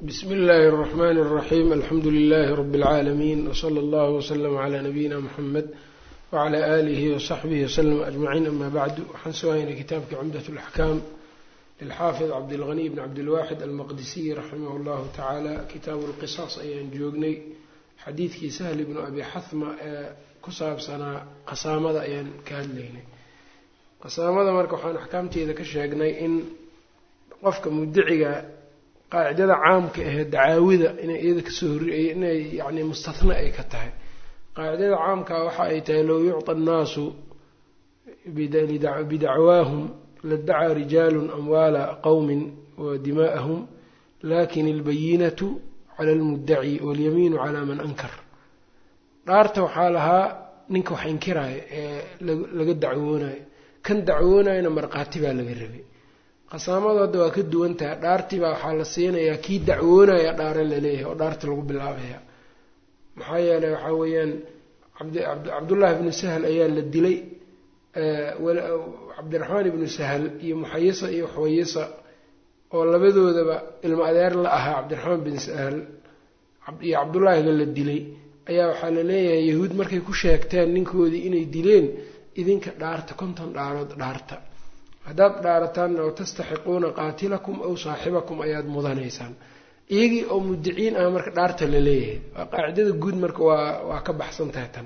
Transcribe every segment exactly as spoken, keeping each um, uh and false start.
بسم الله الرحمن الرحيم. الحمد لله رب العالمين، وصلى الله وسلم على نبينا محمد وعلى آله وصحبه وسلم أجمعين. أما بعد، waxaan soo haynay kitaabka cumdaة الأحكام للxaafiظ cabdالغني بن cabdالواxid almaqdisiي raximah اllahu tacaala. kitaabu اlqisaas ayaan joognay. xadiidkii sahl ibnu abi xahma ee ku saabsanaa qasaamada ayaan ka hadlaynay. qasaamada marka waxaan axkaamteeda ka sheegnay in qofka mudiciga qaacidada caamka ahee dacaawida inay iyada kasoo horreeyay inay yani mustatna ay ka tahay. qaacidada caamkaa waxa ay tahay low yucطa annaasu bidacwaahum ladacaa rijaalun amwaala qowmin wa dimaa'ahum lakin albayinatu cala almuddaci walyamiinu calaa man ankar. dhaarta waxaa lahaa ninka wax inkiraayo ee laga dacwoonayo, kan dacwoonayona markhaati baa laga rabay. qasaamadu hadda waa ka duwan tahay. dhaartii baa waxaa la siinayaa kii dacwoonaya dhaare laleeyahay oo dhaarta lagu bilaabaya. maxaa yeelay waxaa weeyaan cabdullaahi ibnu sahl ayaa la dilay, cabdiraxmaan ibnu sahl iyo muxayisa iyo xuwayisa oo labadoodaba ilmo adeer la ahaa cabdiraxmaan bin sahl iyo cabdullaahiga la dilay ayaa waxaa la leeyahay yahuud markay ku sheegteen ninkoodii inay dileen, idinka dhaarta konton dhaarood dhaarta, haddaad dhaarataan oo tastaxiquuna qaatilakum aw saaxibakum ayaad mudanaysaan. iyagii oo mudiciin ah marka dhaarta la leeyahay. waa qaacidada guud marka waa waa ka baxsan tahay tan.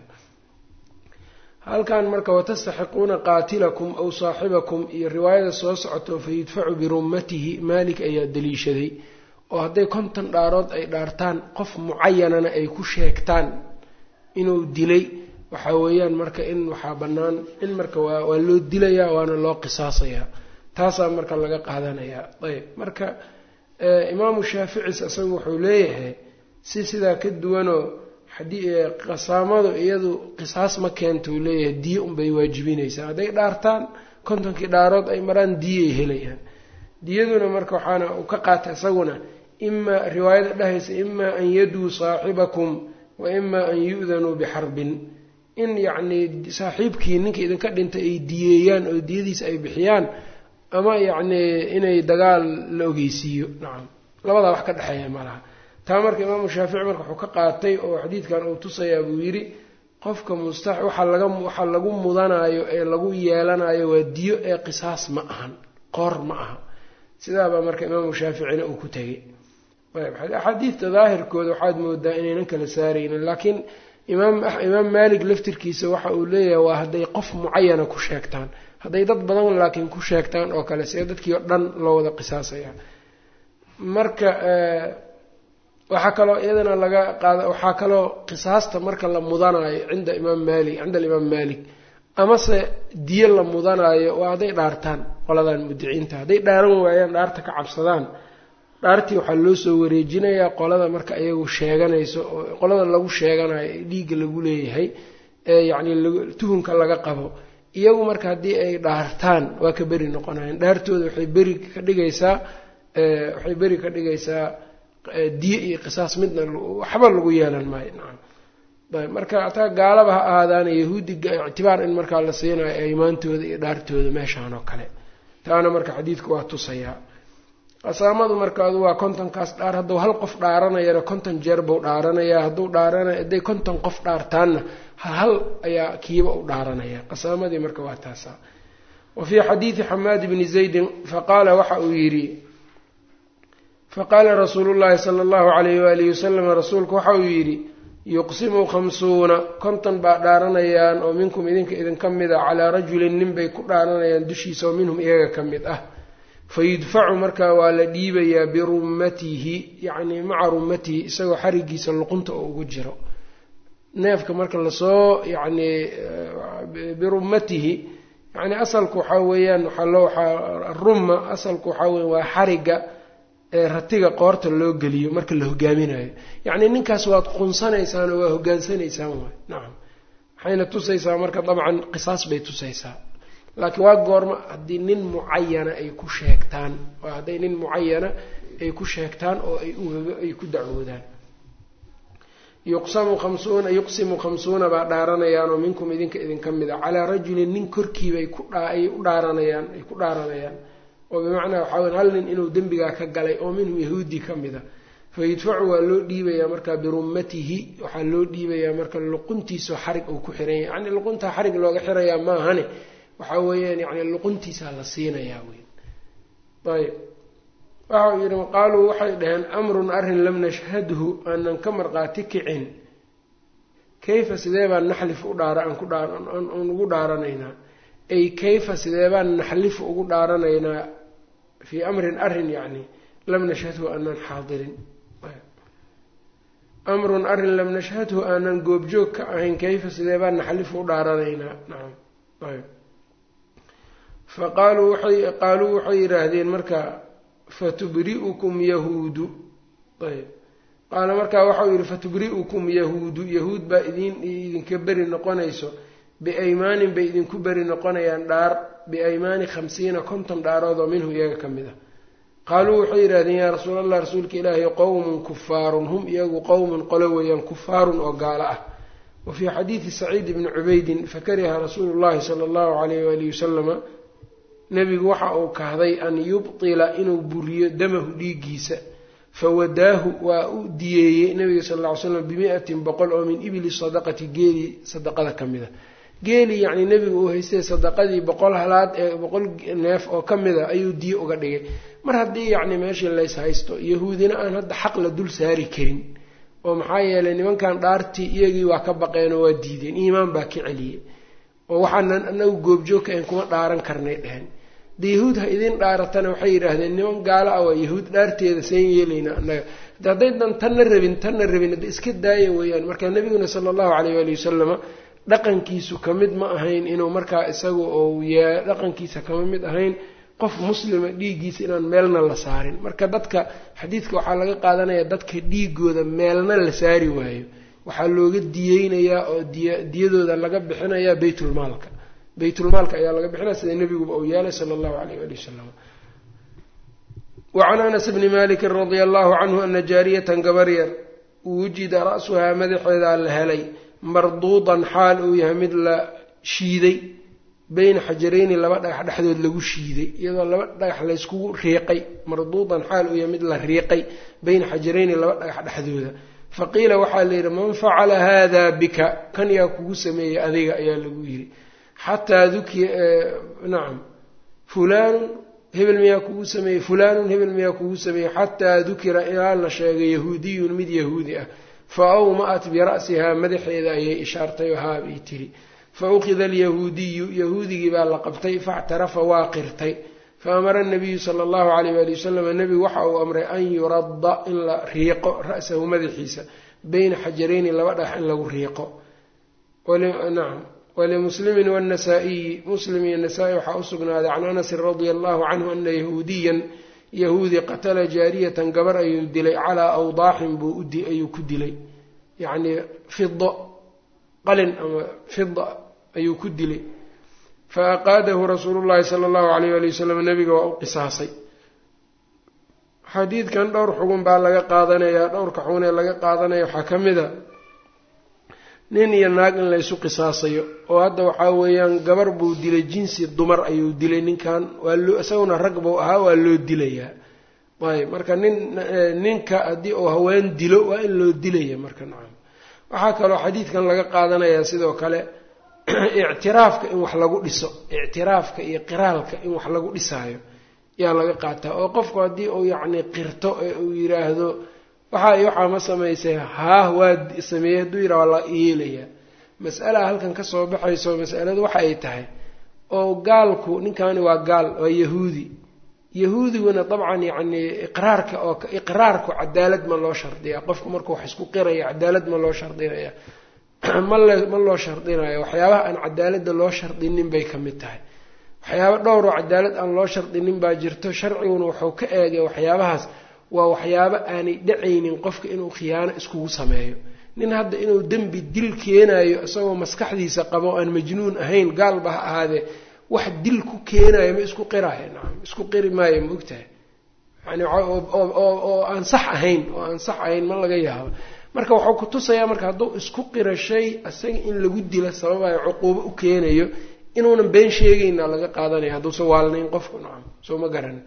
halkan marka watastaxiquuna qaatilakum aw saaxibakum iyo riwaayada soo socoto fayudfacu birummatihi maalik ayaa daliishaday. oo hadday konton dhaarood ay dhaartaan qof mucayanana ay ku sheegtaan inuu dilay, waxaa weeyaan marka in waxaa bannaan in marka waa waa loo dilayaa waana loo qisaasayaa. taasaa marka laga qaadanayaa. ayb marka imaamu shaaficis isagu wuxuu leeyahay si sidaa ka duwanoo qasaamadu iyadu qisaas ma keento uu leeyahay, diye unbay waajibinaysaa. hadday dhaartaan kontonkii dhaarood ay maraan diyay helayaan. diyaduna marka waxaana uu ka qaata isaguna imaa riwaayada dhahaysa imaa an yaduu saaxibakum wa imaa an yu'danuu bixarbin, in yacnii saaxiibkii ninka idinka dhintay ay diyeeyaan oo diyadiisa ay bixiyaan, ama yacnii inay dagaal la ogeysiiyo. nacam, labadaa wax ka dhexeeya malaha. taa marka imaamu shaafici marka wuxuu ka qaatay oo xadiidkan uu tusayaa buu yidhi qofka mustax waxaa laga waxaa lagu mudanaayo ee lagu yeelanayo waa diyo ee qisaas ma ahan, qoor ma aha. sidaabaa marka imaamu shaaficina uu ku tegey. axaadiidta daahirkooda waxaad moodaa inaynan kala saaraynin, laakiin imaam imaam maalik laftirkiisa waxa uu leeyahay waa hadday qof mucayana ku sheegtaan. hadday dad badan laakiin ku sheegtaan oo kale see dadkii oo dhan loo wada qisaasaya. marka waxaa kaloo iyadana laga qaada waxaa kaloo qisaasta marka la mudanaayo cinda imaam maalik cinda alimaam maalik amase diyo la mudanaayo waa hadday dhaartaan qoladan mudiciinta. hadday dhaaran waayaan dhaarta ka cabsadaan, dhaartii waxaa loo soo wareejinayaa qolada marka iyagu sheeganayso oo qolada lagu sheeganayo ee dhiigga lagu leeyahay ee yacni tuhunka laga qabo. iyagu marka haddii ay dhaartaan waa ka beri noqonayaan. dhaartooda waxay beri ka dhigaysaa waxay beri ka dhigaysaa diye iyo qisaas midna waxba lagu yeelan maayo. nacam ayb marka ataa gaalaba ha ahaadaana yahuudiga ictibaar in markaa la siinayo aymaantooda iyo dhaartooda meeshaan oo kale. taana marka xadiidku waa tusayaa. qasaamadu marka adu waa kontonkaas dhaar. hadduu hal qof dhaaranayana konton jeer buu dhaaranayaa. hadduu dhaaranayo hadday konton qof dhaartaanna hal hal ayaa kiiba u dhaaranaya. qasaamadii marka waa taasaa. wa fii xadiidi xamaad bni zaydin faqaala waxa uu yidhi faqaala rasuulu llaahi sala allahu calayhi waalihi wasalam, rasuulku waxa uu yidhi yuqsimu khamsuuna konton baa dhaaranayaan oo minkum idinka idinka mid a calaa rajulin nin bay ku dhaaranayaan dushiisa oo minhum iyaga ka mid ah. fayudfacu markaa waa la dhiibayaa birummatihi, yacnii maca rummatihi isagoo xarigiisa luqunta oo ugu jiro. neefka marka lasoo yacnii birummatihi yacnii asalku waxaa weeyaan waxaa loo waxaa rumma asalku waxaa weya waa xariga ee ratiga qoorta loo geliyo marka la hogaaminayo. yacnii ninkaas waad qunsanaysaan oo waa hogaansanaysaan waay. nacam, waxayna tusaysaa marka dabcan qisaas bay tusaysaa. laakiin waa goorma haddii nin mucayana ay ku sheegtaan waa hadday nin mucayana ay ku sheegtaan oo ay ay ku dacwoodaan. yuqsamu khamsuuna yuqsimu khamsuuna baa dhaaranayaan oo minkum idinka idinka mid a calaa rajulin nin korkiibay ku ay u dhaaranayaan ay ku dhaaranayaan oo bimacnaa waxaa weya hal nin inuu dembigaa ka galay oo minhu yahuudi ka mid a fayudfacu waa loo dhiibayaa markaa birummatihi waxaa loo dhiibayaa marka luquntiisa xarig uu ku xiran yahay yacni luquntaa xarig looga xirayaa maahane waxaa weeyaan yacni luquntiisaa la siinayaa weyn ayb waxa uu yidhi qaaluu waxay dhaheen amrun arrin lam nashhadhu aanan ka marqaati kicin kayfa sidee baan naxlifu u dhaara aan ku dhaar aan ugu dhaaranaynaa ay kayfa sidee baan naxlifu ugu dhaaranaynaa fii amrin arrin yacni lam nashhadhu aanan xaadirin amrun arrin lam nashhadhu aanan goobjoog ka ahayn kayfa sidee baan naxlifu u dhaaranaynaa nacam ayb fa qaaluu waxay qaaluu waxay yidhaahdeen marka fatubri'ukum yahuudu ayb qaala markaa waxau yidhi fatubri'ukum yahuudu yahuud baa idin idinka beri noqonayso biaymaanin bay idinku beri noqonayaan dhaar biaymaani khamsiina konton dhaarood oo minhu iyaga ka mid ah qaaluu waxay yidhahdeen yaa rasuul allah rasuulka ilaahi qowmun kufaarun hum iyagu qowmun qolo weeyaan kufaarun oo gaalo ah wa fii xadiidi saciid bni cubaydin fakariha rasuulu llahi sala allahu calayh waalihi wasalama nebigu waxa uu kahday an yubtila inuu buriyo damahu dhiiggiisa fawadaahu waa u diyeeyey nabiga sal lla ly slam bimiatin boqol oo min ibli sadaqati geeli sadaqada ka mid a geeli yacni nebigu uu haystay sadaqadii boqol halaad ee boqol neef oo ka mid a ayuu diye uga dhigay mar haddii yacni meeshii lays haysto yahuudina aan hadda xaq la dul saari karin oo maxaa yeelay nimankan dhaartii iyagii waa ka baqeenoo waa diideen iimaan baa ka celiyey oo waxaanan anagu goobjoogka ayn kuma dhaaran karnay dhehen de yahuud ha idin dhaaratana waxay yidhaahdeen niman gaalo ah waa yahuud dhaarteeda seen yeelaynaa annaga de haddaydan tanna rabin tanna rabin hadda iska daaya weeyaan marka nebiguna sala allahu calayh waali wasalama dhaqankiisu ka mid ma ahayn inuu markaa isagu ou yaa dhaqankiisa kama mid ahayn qof muslima dhiiggiisa inaan meelna la saarin marka dadka xadiidka waxaa laga qaadanayaa dadka dhiigooda meelna la saari waayo waxaa looga diyeynayaa oo diy diyadooda laga bixinayaa baytulmaalka baytulmaalka ayaa laga bixinaya sida nebiguba uu yeelay sala allahu calayh waali wasalam wacan anas bni malikin radia allahu canhu ana jaariyatan gabar yar wujida ra'suhaa madaxeedaa la helay marduudan xaal uu yahay mid la shiiday beyna xajarayni laba dhagax dhexdood lagu shiiday iyadoo laba dhagax layskugu riiqay marduudan xaal uu yahay mid la riiqay beyna xajarayni laba dhagax dhexdooda faqiila waxaa la yidhi man facala hada bika kan yaa kugu sameeyey adiga ayaa lagu yidhi xataa dukiya nacam fulaanun hebel miyaa kugu sameeyey fulaanun hebel miyaa kugu sameeyey xataa dukira ilaa la sheegay yahuudiyun mid yahuudi ah fa awma'at bira'sihaa madaxeeda ayay ishaartay oo haabay tiri fa ukhida alyahuudiyu yahuudigii baa la qabtay factarafa waa qirtay fa amara anabiyu sala allahu calayh waali wasalam nebigu waxa uu amray an yuradda in la riiqo ra'sahu madaxiisa beyna xajarayni laba dhagax in lagu riiqo nacam walimuslimin waannasaa'iyi muslim iyo nasaa-i waxaa u sugnaaday can anasin radia allahu canhu ana yahuudiyan yahuudi qatala jaariyatan gabar ayuu dilay calaa awdaaxin buu ayuu ku dilay yacnii fido qalin ama fida ayuu ku dilay fa aqaadahu rasuulu llahi sala allahu calayh waali wasalam nebiga waa u qisaasay xadiidkan dhowr xugun baa laga qaadanayaa dhowrka xugun ee laga qaadanaya waxaa ka mid a nin iyo naag in laysu qisaasayo oo hadda waxaa weeyaan gabar buu dilay jinsi dumar ayuu dilay ninkan waa loo isaguna rag buu ahaa waa loo dilayaa ayb marka nin ninka haddii uu haween dilo waa in loo dilaya marka nacam waxaa kaloo xadiidkan laga qaadanayaa sidoo kale ictiraafka in wax lagu dhiso ictiraafka iyo qiraalka in wax lagu dhisaayo yaa laga qaataa oo qofku haddii uu yacni qirto ee uu yidhaahdo waxaa iyo waxaa ma samaysay haah waa sameeyey hadduu yidhaha waa la yeelayaa mas'alaha halkan ka soo baxayso mas'aladu waxa ay tahay oo gaalku ninkani waa gaal waa yahuudi yahuudiguna dabcan yacni iqraarka oo iqraarku cadaalad ma loo shardiyaa qofku markuu wax isku qiraya cadaalad ma loo shardinaya male ma loo shardinayo waxyaabaha aan cadaaladda loo shardinin bay ka mid tahay waxyaaba dhowr oo cadaalad aan loo shardinin baa jirto sharciguna wuxuu ka eegay waxyaabahaas waa waxyaabo aanay dhacaynin qofka inuu khiyaano iskugu sameeyo nin hadda inuu dembi dil keenayo isagoo maskaxdiisa qabo aan majnuun ahayn gaalba ha ahaadee wax dil ku keenayo ma isku qiraayo nacam isku qiri maayo ma ogtahay yani oo aan sax ahayn oo aan sax ahayn ma laga yaabo marka waxuu ku tusayaa marka hadduu isku qira shay isaga in lagu dila sababayo cuquubo u keenayo inuunan been sheegayna laga qaadanaya hadduusan waalnayn qofku nacam soo ma garanin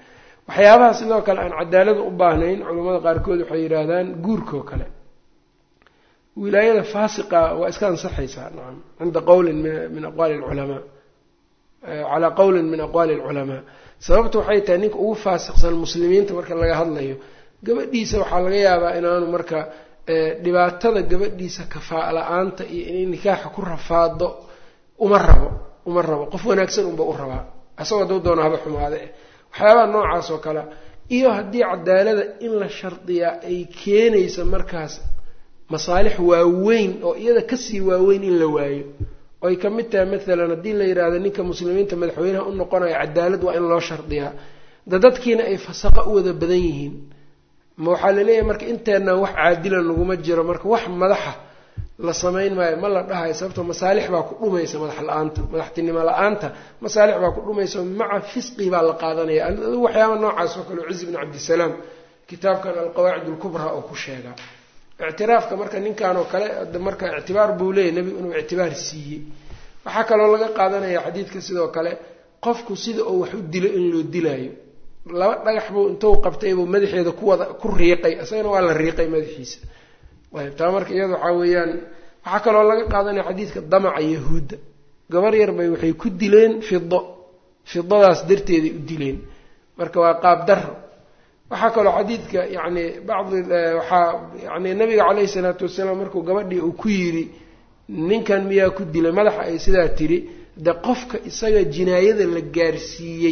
waxyaabaha sidoo kale aan cadaalad u baahnayn culimada qaarkood waxay yiraahdaan guurka oo kale wilaayada faasiqa waa iska ansaxaysaa nacam inda qowlin min aqwaali ulama ala qowlin min aqwaali ulama sababtu waxay tahay ninka ugu faasiqsan muslimiinta marka laga hadlayo gabadhiisa waxaa laga yaabaa inaanu marka dhibaatada gabadhiisa kafaa la'aanta iyo inay nikaaxa ku rafaado uma rabo uma rabo qof wanaagsan unba u rabaa asagoo dad doona haba xumaade waxyaabaha noocaas oo kale iyo haddii cadaalada in la shardiyaa ay keenaysa markaas masaalix waaweyn oo iyada kasii waaweyn in la waayo oo ay ka mid tahay maalan haddii la yidhaahdo ninka muslimiinta madaxweynaha u noqonayo cadaalad waa in loo shardiyaa dadadkiina ay fasaqa u wada badan yihiin ma waxaa laleeyahay marka inteena wax caadila laguma jiro marka wax madaxa la samayn maayo ma la dhahayo sababtoo masaalix baa ku dhumaysa madax la-aanta madaxtinimo la-aanta masaalix baa ku dhumaysa maca fisqi baa la qaadanaya waxyaaba noocaas oo kale ciz ibn cabdisalaam kitaabkan alqawaacid alkubraa oo ku sheegaa ictiraafka marka ninkan oo kale marka ictibaar buu leeyahy nebigu inuu ictibaar siiyey waxaa kaloo laga qaadanaya xadiidka sidoo kale qofku sida uu wax u dilo in loo dilaayo laba dhagax buu intuu qabtay buu madaxeeda ku wada ku riiqay isagana waa la riiqay madaxiisa ayb taa marka iyada waxaa weeyaan waxaa kaloo laga qaadanaya xadiidka damaca yahuudda gabar yar bay waxay ku dileen fido fidadaas darteeday u dileen marka waa qaab daro waxaa kaloo xadiidka yani bacdi waxaa yani nabiga caleyhi salaatu wasalaam markuu gabadhii uu ku yidhi ninkan miyaa ku dilay madaxa ay sidaa tiri de qofka isaga jinaayada la gaarsiiyey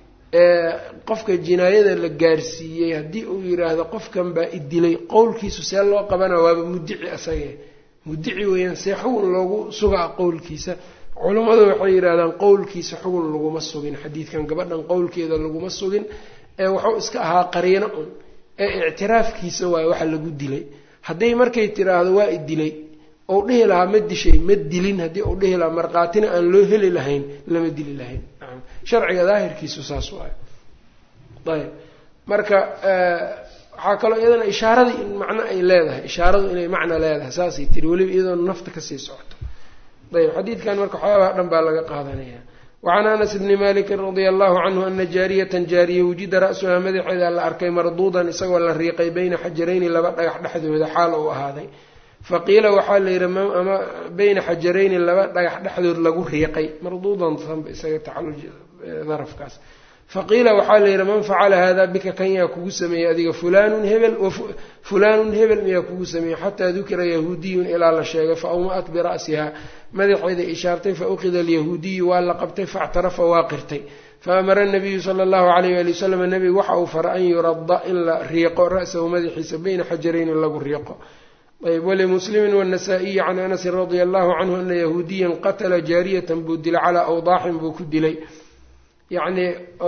qofka jinaayada la gaarsiiyey haddii uu yiraahdo qofkan baa idilay qowlkiisu see loo qabana waaba mudici asage mudici weeyaan see xugun loogu sugaa qowlkiisa culammadu waxay yidhahdaan qowlkiisa xugun laguma sugin xadiidkan gabadhan qowlkeeda laguma sugin ee wuxuu iska ahaa qariino un ee ictiraafkiisa waayo waxa lagu dilay hadday markay tiraahdo waa idilay ou dhihi lahaa ma dishay ma dilin haddii uu dhihi lahaa markhaatina aan loo heli lahayn lama dili lahayn sharciga daahirkiisu saas waayo ayb marka waxaa kaloo iyadana ishaaradii in macno ay leedahay ishaaradu inay macno leedahay saasay tiri weliba iyadoo nafta kasii socoto ayb xadiidkan marka waxyaabaha dhan baa laga qaadanaya wacan anas bni malikin radia allahu canhu ana jaariyatan jaariya wujida ra'suhaa madaxeeda la arkay marduudan isagoo la riiqay bayna xajarayni laba dhagax dhexdooda xaal uu ahaaday faqiila waxaa la yidhi ama bayna xajarayni laba dhagax dhexdood lagu riiqay marduudan sanba isaga tacalluj darafkaas faqiila waxaa la yidhi man facala hada bika kan yaa kugu sameeyey adiga fulanun hebel fulanun hebel miyaa kugu sameeyey xataa dukira yahuudiyun ilaa la sheegay fa awma'at bira'siha madaxeeda ishaartay fa uqida alyahuudiyu waa la qabtay faاctarafa waa qirtay faamara nabiyu sala allahu alayh ali wasalam nabigu waxa uu fara an yuradda in la riiqo ra'sahu madaxiisa bayna xajarayni lagu riiqo ayb walimuslimi wاnasaa'iyi can anasin radia allahu canhu ana yahuudiyan qatala jaariyatan buu dilay calaa awdaaxin buu ku dilay yacni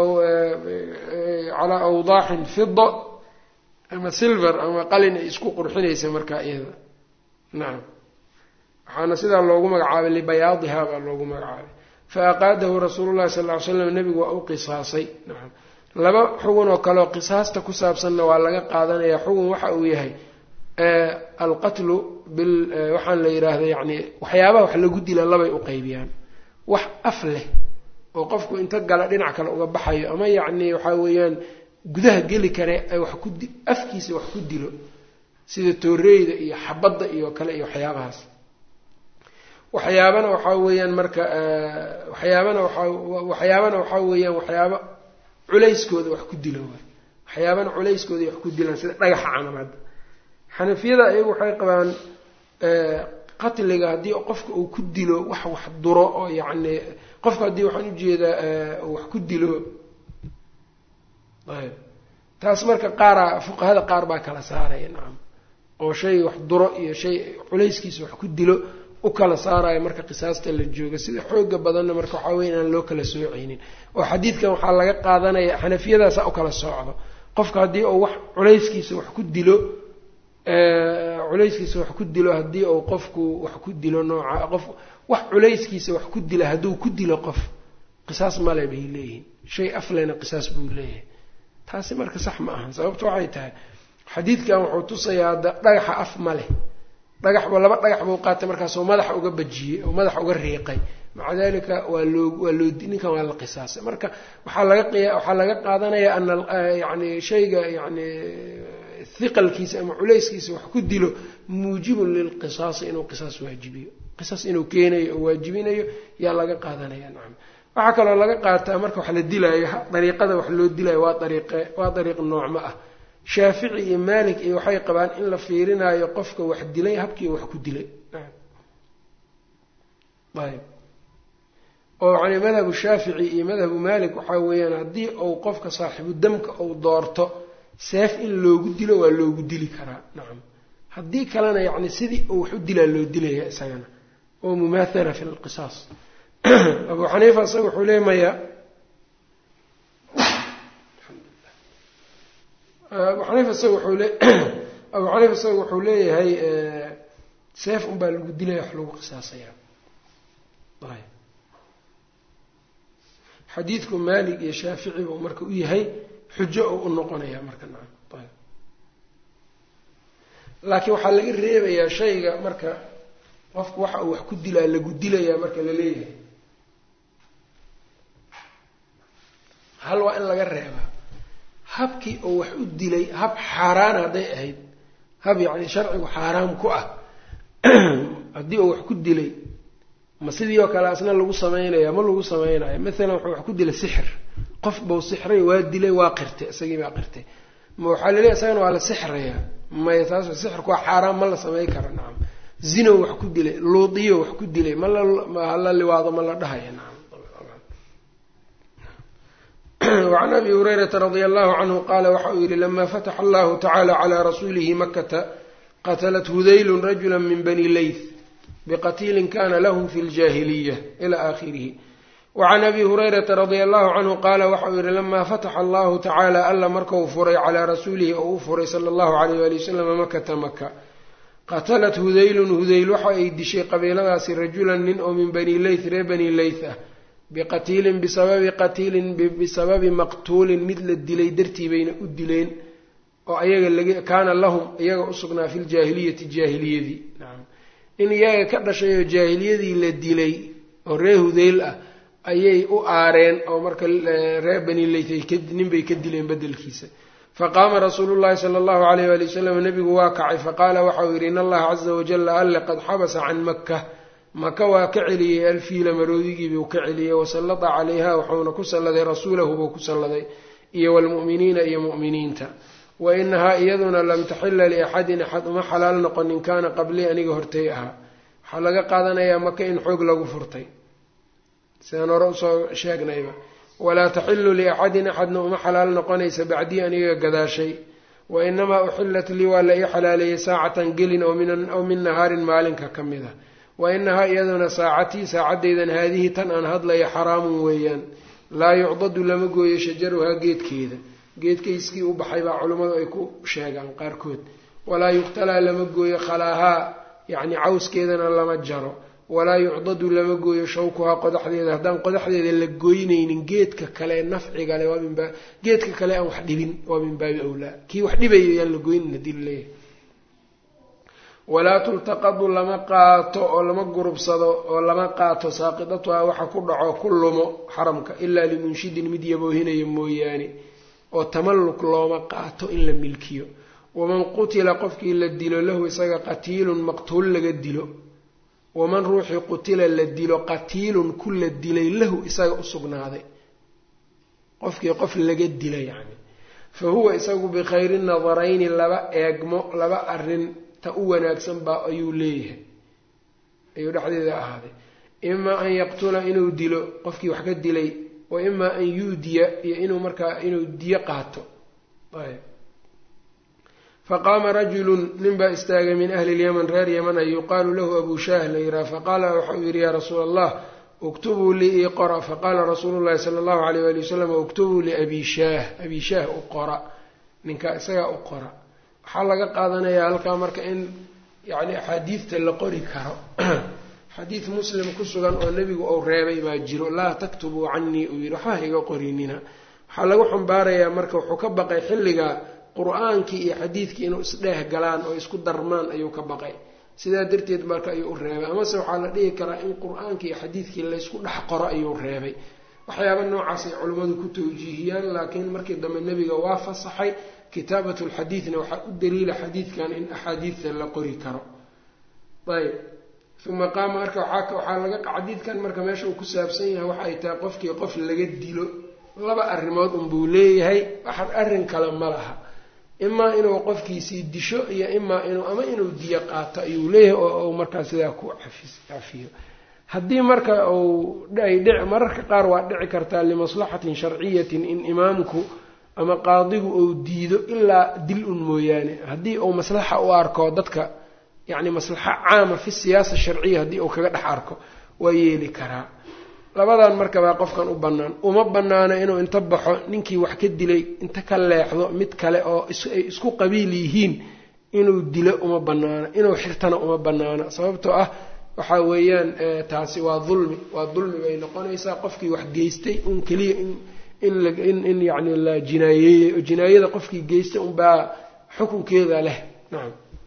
calaa awdaaxin fida ama silver ama qalin ay isku qurxinaysa markaa iyada nacam waxaana sidaa loogu magacaabay libayaadiha baa loogu magacaabay faaqaadahu rasuulu llahi sal ly slam nebigu waa u qisaasay nacam laba xugun oo kaleoo qisaasta ku saabsanna waa laga qaadanaya xugun waxa uu yahay alqatlu bil waxaan la yidhaahda yani waxyaabaha wax lagu dila labay u qaybiyaan wax af leh oo qofku inta gala dhinac kale uga baxayo ama yacni waxaa weeyaan gudaha geli kare ay wax ku di afkiisa wax ku dilo sida tooreyda iyo xabadda iyo kale iyo waxyaabahaas waxyaabana waxaa weeyaan marka waxyaabana waxaa waxyaabana waxaa weeyaan waxyaaba culayskooda wax ku dilo waay waxyaabana culayskooda wax ku dilaan sida dhagaxa canamada xanafiyada ayagu waxay qabaan qatliga haddii qofka uu ku dilo wax wax duro oo yacni qofka haddii waxaan ujeedaa wax ku dilo ayb taas marka qaara fuqahada qaar baa kala saaraya nacam oo shay wax duro iyo shay culayskiisa wax ku dilo u kala saaraya marka qisaasta la jooga sida xooga badanna marka waxaa weya inaan loo kala soocaynin oo xadiidkan waxaa laga qaadanaya xanafiyadaasaa u kala soocdo qofka haddii uu wax culayskiisa wax ku dilo culayskiisa wax ku dilo haddii uu qofku wax ku dilo nooca qof wax culayskiisa wax ku dila hadduu ku dilo qof qisaas male bay leeyihiin shay aflena qisaas buu leeyahay taasi marka sax ma ahan sababto waxay tahay xadiidkan wuxuu tusayaa hadda dhagaxa af ma leh dhagaxba laba dhagax buu qaatay markaasoo madaxa uga bajiyey oo madaxa uga riiqay maca dalika waa loo waa loo ninkan waa la qisaasay marka waxaa laga qiya waxaa laga qaadanayaa ana yani shayga yani hiqalkiisa ama culayskiisa wax ku dilo muujibun lilqisaasi inuu qisaas waajibiyo qisaas inuu keenayo oo waajibinayo yaa laga qaadanaya nacam waxaa kaloo laga qaataa marka wax la dilaayo dariiqada wax loo dilaayo waa dariiqe waa dariiq noocma ah shaafici iyo maalik iyo waxay qabaan in la fiirinayo qofka wax dilay habkii wax ku dilay ayb oo yani madhabu shaafici iyo madhabu maalik waxaa weeyaan haddii uu qofka saaxibu damka uu doorto seef in loogu dilo waa loogu dili karaa nacam haddii kalena yani sidii uu wax u dilaa loo dilaya isagana oo mumaathala fi lqisaas abu xaniifa isaga wuxuu leey maya abu xaniifa isaga wuxuu le abu xaniifa isaga wuxuu leeyahay seef unbaa lagu dilaya wax lagu qisaasaya ayb xadiidku maalik iyo shaafici buu marka u yahay xujo oo u noqonaya marka nacam ayb laakiin waxaa laga reebayaa shayga marka qofku waxa uu wax ku dilaa lagu dilayaa marka la leeyahay hal waa in laga reebaa habkii oo wax u dilay hab xaaraan hadday ahayd hab yacni sharcigu xaaraam ku ah haddii uu wax ku dilay ma sidii oo kale asna lagu sameynaya ma lagu sameynayo maalan wuxuu wax ku dilay sixir qof bau sixray waa dilay waa qirtay isagii baa qirtay ma waxaa laleeyahy isagana waa la sixrayaa maya taas sixirku waa xaaraan ma la samey karo nacam zinow wax ku dilay luudiyo wax ku dilay ma la hala liwaado ma la dhahaya nacam وعن أبي هريرة رضي الله عنه قال وxau yihi لما فتح الله تعالى على رسuله مكة qتلت هذyل رجلا من بني لyث بqتيل kاna لh في الجاهلية إلى آخره وعن أبي هريرة رضي الله عنه qال waxau yihi لما فتح الله تعالى alla markau furay calىa rasuulihi oo u furay slى الله عليه وaلي وسلم مكةa maka qتلت هذyl هذyl waxa ay dishay qabiiladaasi رaجuلا nin oo min bني leyth reer bني leyth ah biqatiilin bisababi qatiilin bisababi maqtuulin mid la dilay dartii bayna u dileen oo ayaga laga kaana lahum iyaga usugnaa fi ljaahiliyati jaahiliyadii nacam in iyaga ka dhashay oo jaahiliyadii la dilay oo reer hudeyl ah ayay u aareen oo marka reer bani leyth nin bay ka dileen bedelkiisa faqaama rasuulu llahi sala allahu alayh waali wasalam nabigu waa kacay faqaala waxau yidhi in allaha caza wajalla alle qad xabasa can maka maka waa ka celiyey alfiila maroodigiibuu ka celiyey wasallada calayha wuxuuna ku salladay rasuulahu buu ku salladay iyo waalmu'miniina iyo mu'miniinta wa inahaa iyaduna lam taxila liaxadin axad uma xalaal noqonin kaana qablii aniga hortay ahaa waxaa laga qaadanayaa maka in xoog lagu furtay sidaan hore usoo sheegnayba walaa taxilu liaxadin axadna uma xalaal noqonaysa bacdii aniga gadaashay wa inamaa uxilat lii waa la ii xalaaleeyey saacatan gelin oo min nahaarin maalinka ka mid ah wa inahaa iyaduna saacatii saacadaydan haadihi tan aan hadlaya xaraamun weeyaan laa yucdadu lama gooyo shajaruhaa geedkeeda geedkayskii u baxay baa culimmadu ay ku sheegaan qaarkood walaa yuqtalaa lama gooyo khalaahaa yacni cawskeedana lama jaro walaa yucdadu lama gooyo shawkuhaa qodaxdeeda haddaan qodaxdeeda la goynaynin geedka kale nafcigale waa min baa geedka kale aan wax dhibin waa min baabi awlaa kii wax dhibayo yaan la goynin hadii laleeyahay walaa tultaqadu lama qaato oo lama gurubsado oo lama qaato saaqidatuhaa waxa ku dhaco ku lumo xaramka ilaa limunshidin mid yaboohinayo mooyaane oo tamalluk looma qaato in la milkiyo waman qutila qofkii la dilo lahu isaga qatiilun maqtuul laga dilo waman ruuxii qutila la dilo qatiilun ku la dilay lahu isaga u sugnaaday qofkii qof laga dila yacni fa huwa isagu bikhayri nadarayni laba eegmo laba arrin ta u wanaagsan baa ayuu leeyahay ayuu dhexdeeda ahaaday imaa an yaqtula inuu dilo qofkii wax ka dilay wa imaa an yuudiya iyo inuu markaa inuu diyo qaato ayb faqaama rajulun nin baa istaagay min ahli lyaman reer yaman ay yuqaalu lahu abu shaah la yihaha faqaala waxau yidhi yaa rasuula allah uktubuu lii ii qora faqaala rasuulu llahi sala allahu alayh wali wasalam uktubuu liabi shaah abi shaah u qora ninkaa isagaa u qora waxaa laga qaadanayaa halkaa marka in yacni axaadiidta la qori karo xadiid muslim ku sugan oo nebigu uu reebay baa jiro laa taktubuu canii uu yidhi waxba iga qorinina waxaa lagu xambaarayaa marka wuxuu ka baqay xilliga qur-aankii iyo xadiidkii inuu isdheeh galaan oo isku darmaan ayuu ka baqay sidaa darteed marka ayuu u reebay. amase waxaa la dhihi karaa in qur-aanka iyo xadiidkii laysku dhex qoro ayuu reebay. waxyaaba noocaas ay culimmadu ku tawjiihiyaan, laakiin markii dambe nebiga waa fasaxay. kitaabat lxadiidna waxaa u daliila xadiidkan in axaadiidta la qori karo. ayb uma qaama marka waxaa laga xadiidkan marka meesha uu ku saabsan yahay waxa ay tahay qofkii qof laga dilo laba arrimood unbuu leeyahay, wax arrin kale ma laha. imaa inuu qofkiisii disho iyo imaa inuu ama inuu diyo qaato ayuu leeyahay oo markaa sidaa ku cafiyo. haddii marka uu ay dhici mararka qaar waa dhici kartaa limaslaxatin sharciyatin in imaamku ama qaadigu uu diido ilaa dil un mooyaane. haddii uu maslaxa u arko dadka yacni maslaxa caama fi siyaasa sharciya haddii uu kaga dhex arko waa yeeli karaa. labadan marka baa qofkan u bannaan. uma bannaano inuu inta baxo ninkii wax ka dilay inta ka leexdo mid kale oo ay isku qabiil yihiin inuu dilo uma bannaano, inuu xirtana uma bannaano. sababtoo ah waxaa weeyaan taasi waa dulmi waa dulmi bay noqonaysaa. qofkii wax geystay un keliya in in in yacni la jinaayeeyo, jinaayada qofkii geystay unbaa xukunkeeda leh. nacam.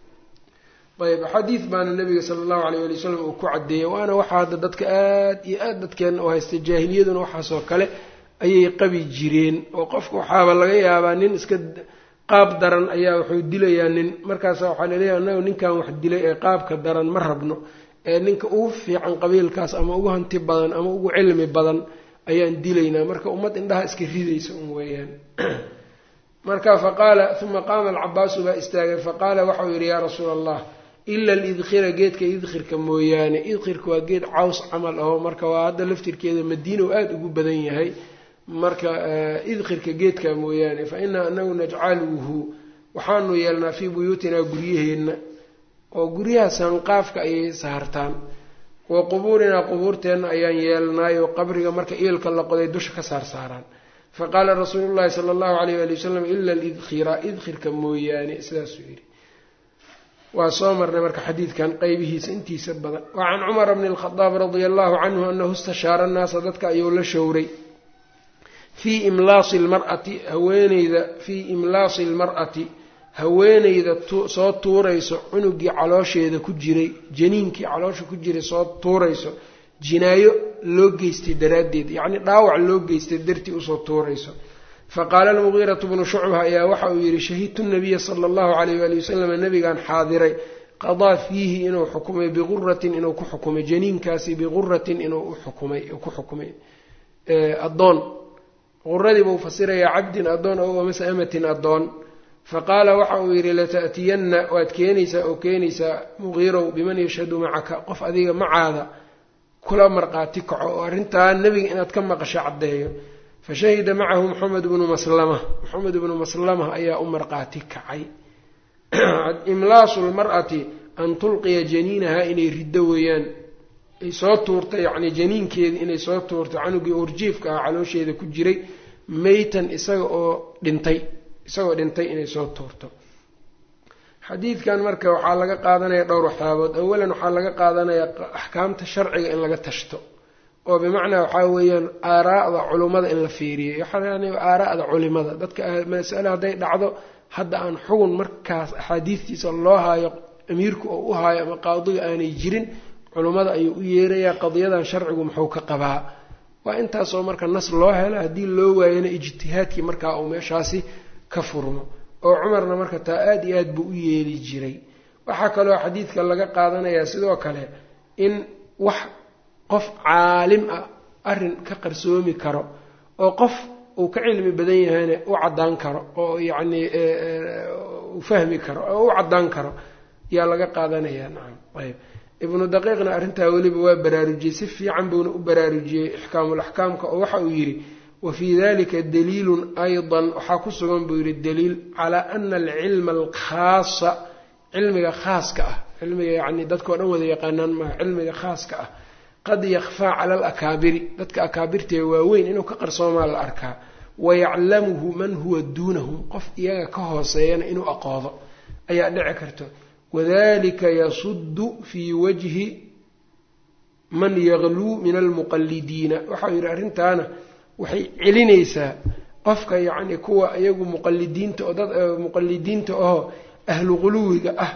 ayb xadiid baana nabiga sala allahu alayh ali wasalam uu ku caddeeyey, waana waxaa hadda dadka aad iyo aad dadkeena u haystay. jaahiliyaduna waxaasoo kale ayay qabi jireen, oo qofka waxaaba laga yaabaa nin iska qaab daran ayaa wuxuu dilayaa nin, markaasa waxaa laleeyahay annaga ninkan wax dilay ee qaabka daran ma rabno, ee ninka ugu fiican qabiilkaas ama ugu hanti badan ama ugu cilmi badan ayaan dilaynaa. marka ummad indhaha iska ridaysa un weeyaan. marka faqaala uma qaama alcabaasu baa istaagay faqaala waxau yidhi yaa rasuula allah ila alidkhira geedka idkhirka mooyaane. idkhirka waa geed caws camal aho marka waa hadda laftirkeeda madiina u aada ugu badan yahay. marka idkhirka geedka mooyaane fa inaa anagu najcaluhu waxaanu yeelnaa fii buyuutinaa guryaheenna, oo guryaha sanqaafka ayay saartaan. wa qubuurinaa qubuurteenna ayaan yeelnaayo qabriga marka eelka la qoday dusha ka saar saaraan. faqaala rasuulu llahi sala allahu alayh ali wasalam ila alidkhira idkhirka mooyaane, sidaasuu yidhi. waa soo marnay marka xadiidkan qaybihiisa intiisa badan. wa can cumara bni alkhadaab radia allahu canhu anahu istashaara annaasa dadka ayuu la showray fii imlaasi lmar'ati haweeneyda fii imlaasi lmar'ati haweeneyda soo tuurayso cunugii caloosheeda ku jiray, janiinkii caloosha ku jiray soo tuurayso, jinaayo loo geystay daraaddeed, yacni dhaawac loo geystay dartii usoo tuurayso. faqaala almugiiratu bnu shucba ayaa waxa uu yidhi shahidtu nabiya sala allahu alayh waali wasalam nabigaan xaadiray qadaa fiihi inuu xukumay biquratin inuu ku xukumay janiinkaasi biquratin inuu uxukumay ku xukumay addoon. quradii buu fasirayaa cabdin addoon ow amase amatin addoon. faqaala waxa uu yidhi lata'tiyanna waad keenaysaa oo keenaysaa mugiirow biman yashhadu macaka qof adiga macaada kula marqaati kaco oo arrintaa nebiga inaad ka maqasho caddeeyo. fashahida macahu maxamed bnu maslama maxamed bnu maslama ayaa u marqaati kacay. imlaasu lmar'ati an tulqiya janiinaha inay riddo weeyaan, ay soo tuurta yacni janiinkeeda inay soo tuurto canugii urjiifka ah caloosheeda ku jiray maytan isaga oo dhintay isagoo dhintay inay soo tuurto. xadiidkan marka waxaa laga qaadanaya dhowr waxyaabood. awalan waxaa laga qaadanayaa axkaamta sharciga in laga tashto, oo bimacnaa waxaa weeyaan aaraa'da culimmada in la fiiriyo, yani aaraa'da culimada. dadka masale hadday dhacdo hadda aan xugun markaas axaadiistiisa loo haayo amiirku oo u haayo ama qaadiga aanay jirin, culimmada ayuu u yeerayaa qadiyadan sharcigu muxuu ka qabaa. waa intaasoo marka nas loo helo, haddii loo waayana ijtihaadkii markaa uu meeshaasi ka furmo. oo cumarna marka taa aada iyo aad buu u yeeli jiray. waxaa kaloo xadiidka laga qaadanayaa sidoo kale in wax qof caalim ah arrin ka qarsoomi karo oo qof uu ka cilmi badan yahayna u caddaan karo oo yacni u fahmi karo oo u caddaan karo yaa laga qaadanayaa. nacam. ayb ibnu daqiiqna arrintaa weliba waa baraarujiyey, si fiican buuna u baraarujiyey ixkaamulaxkaamka oo waxa uu yidhi wafii dalika daliilun aydan waxaa ku sugan buu yidhi daliil calaa ana alcilma alkhaasa cilmiga khaaska ah, cilmiga yacni dadkao dhan wada yaqaanaan maaha, cilmiga khaaska ah qad yakfaa cala alakaabiri dadka akaabirtee waaweyn inuu ka qarsoomaa la arkaa. wayaclamuhu man huwa duunahum qof iyaga ka hooseeyana inuu aqoodo ayaa dhici karto. wadalika yasuddu fii wajhi man yagluu min almuqallidiina. waxau yidhi arrintaana waxay celinaysaa qofka yacni kuwa iyagu muqallidiinta oo dad muqallidiinta ahoo ahlu quluwiga ah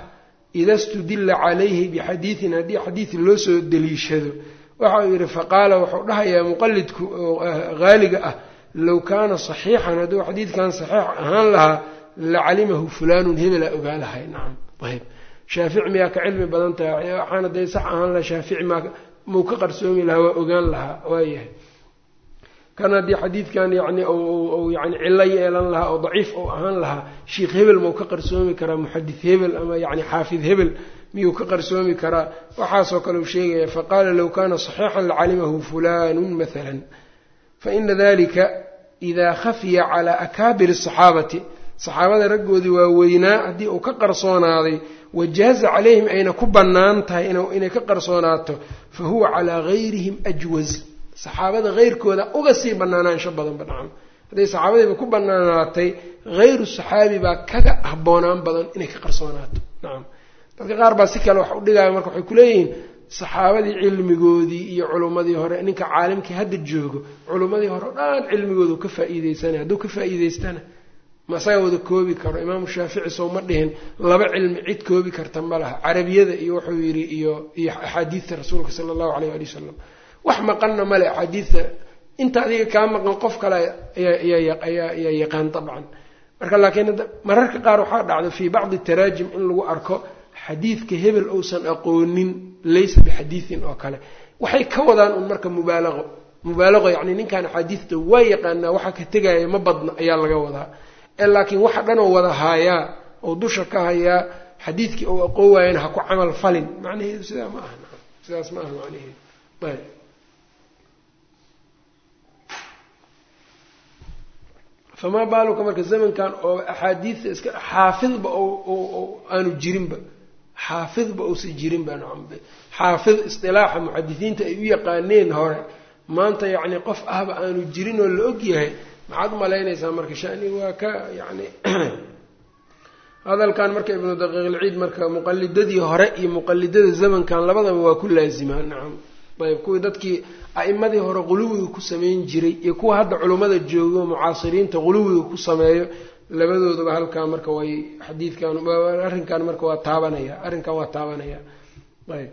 ida istudilla calayhi bixadiidin haddii xadiid loo soo deliishado waxa uu yidhi faqaala wuxuu dhahayaa muqalidku oo haaliga ah low kaana saxiixan hadduu xadiidkan saxiix ahaan lahaa lacalimahu fulaanun hebelaa ogaa lahay nacam ayb shaafici miyaa ka cilmi badan tahay waxaana dee sax ahaan lahaa shaafici maa muu ka qarsoomi lahaa waa ogaan lahaa waayahay kan haddii xadiidkan yani yani cillo yeelan lahaa oo daciif ou ahaan lahaa sheikh hebel mau ka qarsoomi karaa muxadis hebel ama yani xaafid hebel miyuu ka qarsoomi karaa waxaasoo kale uu sheegaya faqaala low kaana saxiixan lacalimahu fulanun maala faina dalika idaa khafiya calaa akaabiri asaxaabati saxaabada raggoodii waaweynaa haddii uu ka qarsoonaaday wajaaza calayhim ayna ku bannaan tahay inay ka qarsoonaato fa huwa calaa gayrihim ajwaz saxaabada heyrkooda uga sii bannaanaansho badan ba nacam hadday saxaabadiiba ku bannaanaatay hayru saxaabi baa kaga habboonaan badan inay ka qarsoonaato nacam dadka qaar baa si kale wax u dhigaya marka waxay kuleeyihiin saxaabadii cilmigoodii iyo culummadii hore ninka caalimkii hadda joogo culummadii hore o dhan cilmigoodu ka faa'iideysanay hadduu ka faa'iideystana ma isaga wada koobi karo imaamu shaafici sow ma dhihin laba cilmi cid koobi karta ma laha carabiyada iyo wuxuu yidhi iyo iyo axaadiidta rasuulka sala allahu alayh ali wasalam wax maqanna male axaadiidta inta adiga kaa maqan qof kale ayaa yaqaan dabcan marka laakiin mararka qaar waxaa dhacda fii bacdi taraajim in lagu arko xadiidka hebel uusan aqoonin laysa bixadiidin oo kale waxay ka wadaan un marka mubaalaqo mubaalaqo yacni ninkan axaadiidta waa yaqaanaa waxa ka tegaya ma badna ayaa laga wadaa ee laakiin waxa dhan oo wada haayaa oo dusha ka hayaa xadiidkii ou aqoon waayana ha ku camal falin macnaheedu sidaa ma aha sidaas ma aha macnaheedu ayb famaa baaluka marka zamankan oo axaadiidta iska xaafidba aanu jirinba xaafidba uusan jirinba nacam xaafid isdilaaxa muxadisiinta ay u yaqaaneen hore maanta yacni qof ahba aanu jirin oo la og yahay maxaad umalaynaysaa marka shani waa ka yani hadalkan marka ibnu daqiiqilciid marka muqalidadii hore iyo muqalidada zamankan labadaba waa ku laazimaa nacam ayb kuwii dadkii a'imadii hore quluwiga ku sameyn jiray iyo kuwa hadda culummada joogo mucaasiriinta quluwiga ku sameeyo labadooduba halkaa marka way xadiidkan arrinkan marka waa taabanaya arrinkan waa taabanaya ayb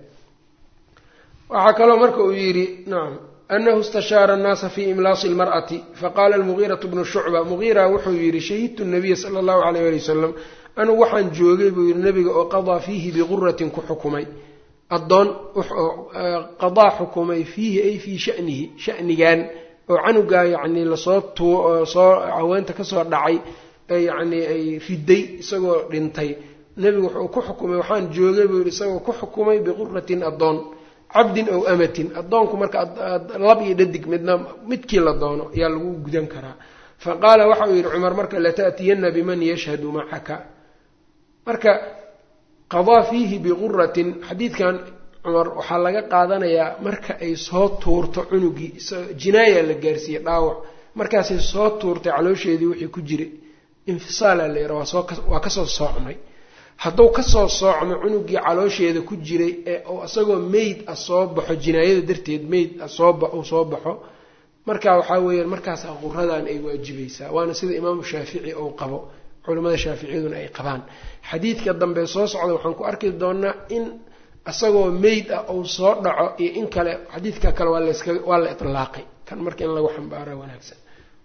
waxaa kaloo marka uu yidhi nacam anahu istashaara annaasa fi imlaasi lmar'ati faqaala almugiiratu bnu shucba mugiira wuxuu yidhi shahidtu nabiya sala allahu alayh ali wasalam anugu waxaan joogay buu yidhi nabiga oo qadaa fiihi biquratin ku xukumay addoon qadaa xukumay fiihi ay fii shanihi shanigan oo canugaa yacni lasoo tuu soo haweenta kasoo dhacay yacni ay riday isagoo dhintay nebigu wuxuu ku xukumay waxaan joogay buu yidhi isagoo ku xukumay biquratin addoon cabdin ow amatin addoonku marka lab iyo dhadig midna midkii la doono ayaa lagu gudan karaa fa qaala waxauu yidhi cumar marka lata'tiyanna biman yashhadu macaka marka qadaa fiihi biquratin xadiidkan cumar waxaa laga qaadanayaa marka ay soo tuurto cunugii jinaaya la gaarsiiyey dhaawac markaasay soo tuurtay caloosheedii wixii ku jiray infisaala la yidhaha waa kasoo soocmay hadduu kasoo soocmo cunugii caloosheeda ku jiray ee uu isagoo meyd ah soo baxo jinaayada darteed meyd ah sooba uu soo baxo marka waxaa weeyaan markaasa quradan ay waajibaysaa waana sida imaamu shaafici ou qabo culimmada shaaficiyaduna ay qabaan xadiidka dambe soo socda waxaan ku arki doonaa in isagoo meyd ah uu soo dhaco iyo in kale xadiidka kale waa laska waa la itlaaqay kan marka in lagu xambaara wanaagsan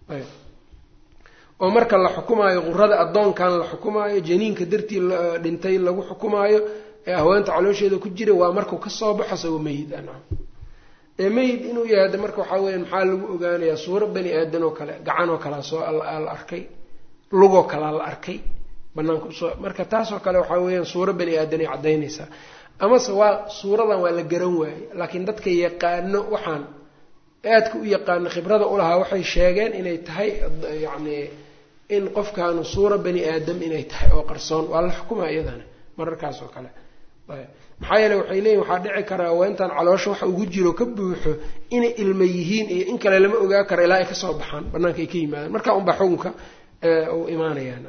oo marka la xukumaayo qurada addoonkan la xukumaayo janiinka dartii dhintay lagu xukumaayo ee haweenta caloosheeda ku jira waa markuu kasoo baxo isagoo meyd ah ee meyd inuu yahay marka waxaa weya maxaa lagu ogaanayaa suuro bani aadan oo kale gacan oo kalea soo la arkay lugoo kalea la arkay banaanka usoo marka taasoo kale waxaa weeyaan suuro bani aadanay caddaynaysaa amase waa suuradan waa la garan waayey laakiin dadka yaqaano waxaan aadka u yaqaano khibrada ulahaa waxay sheegeen inay tahay yacni in qofkaanu suura bani aadam inay tahay oo qarsoon waa la xukumaa iyadana mararkaas oo kale maxaa yeele waxay leeyihin waxaa dhici karaa haweentan caloosha waxa ugu jiro ka buuxo inay ilma yihiin iyo in kale lama ogaa karo ilaa ay kasoo baxaan banaanka ay ka yimaadaan markaa unbaa xukunka u imaanayaan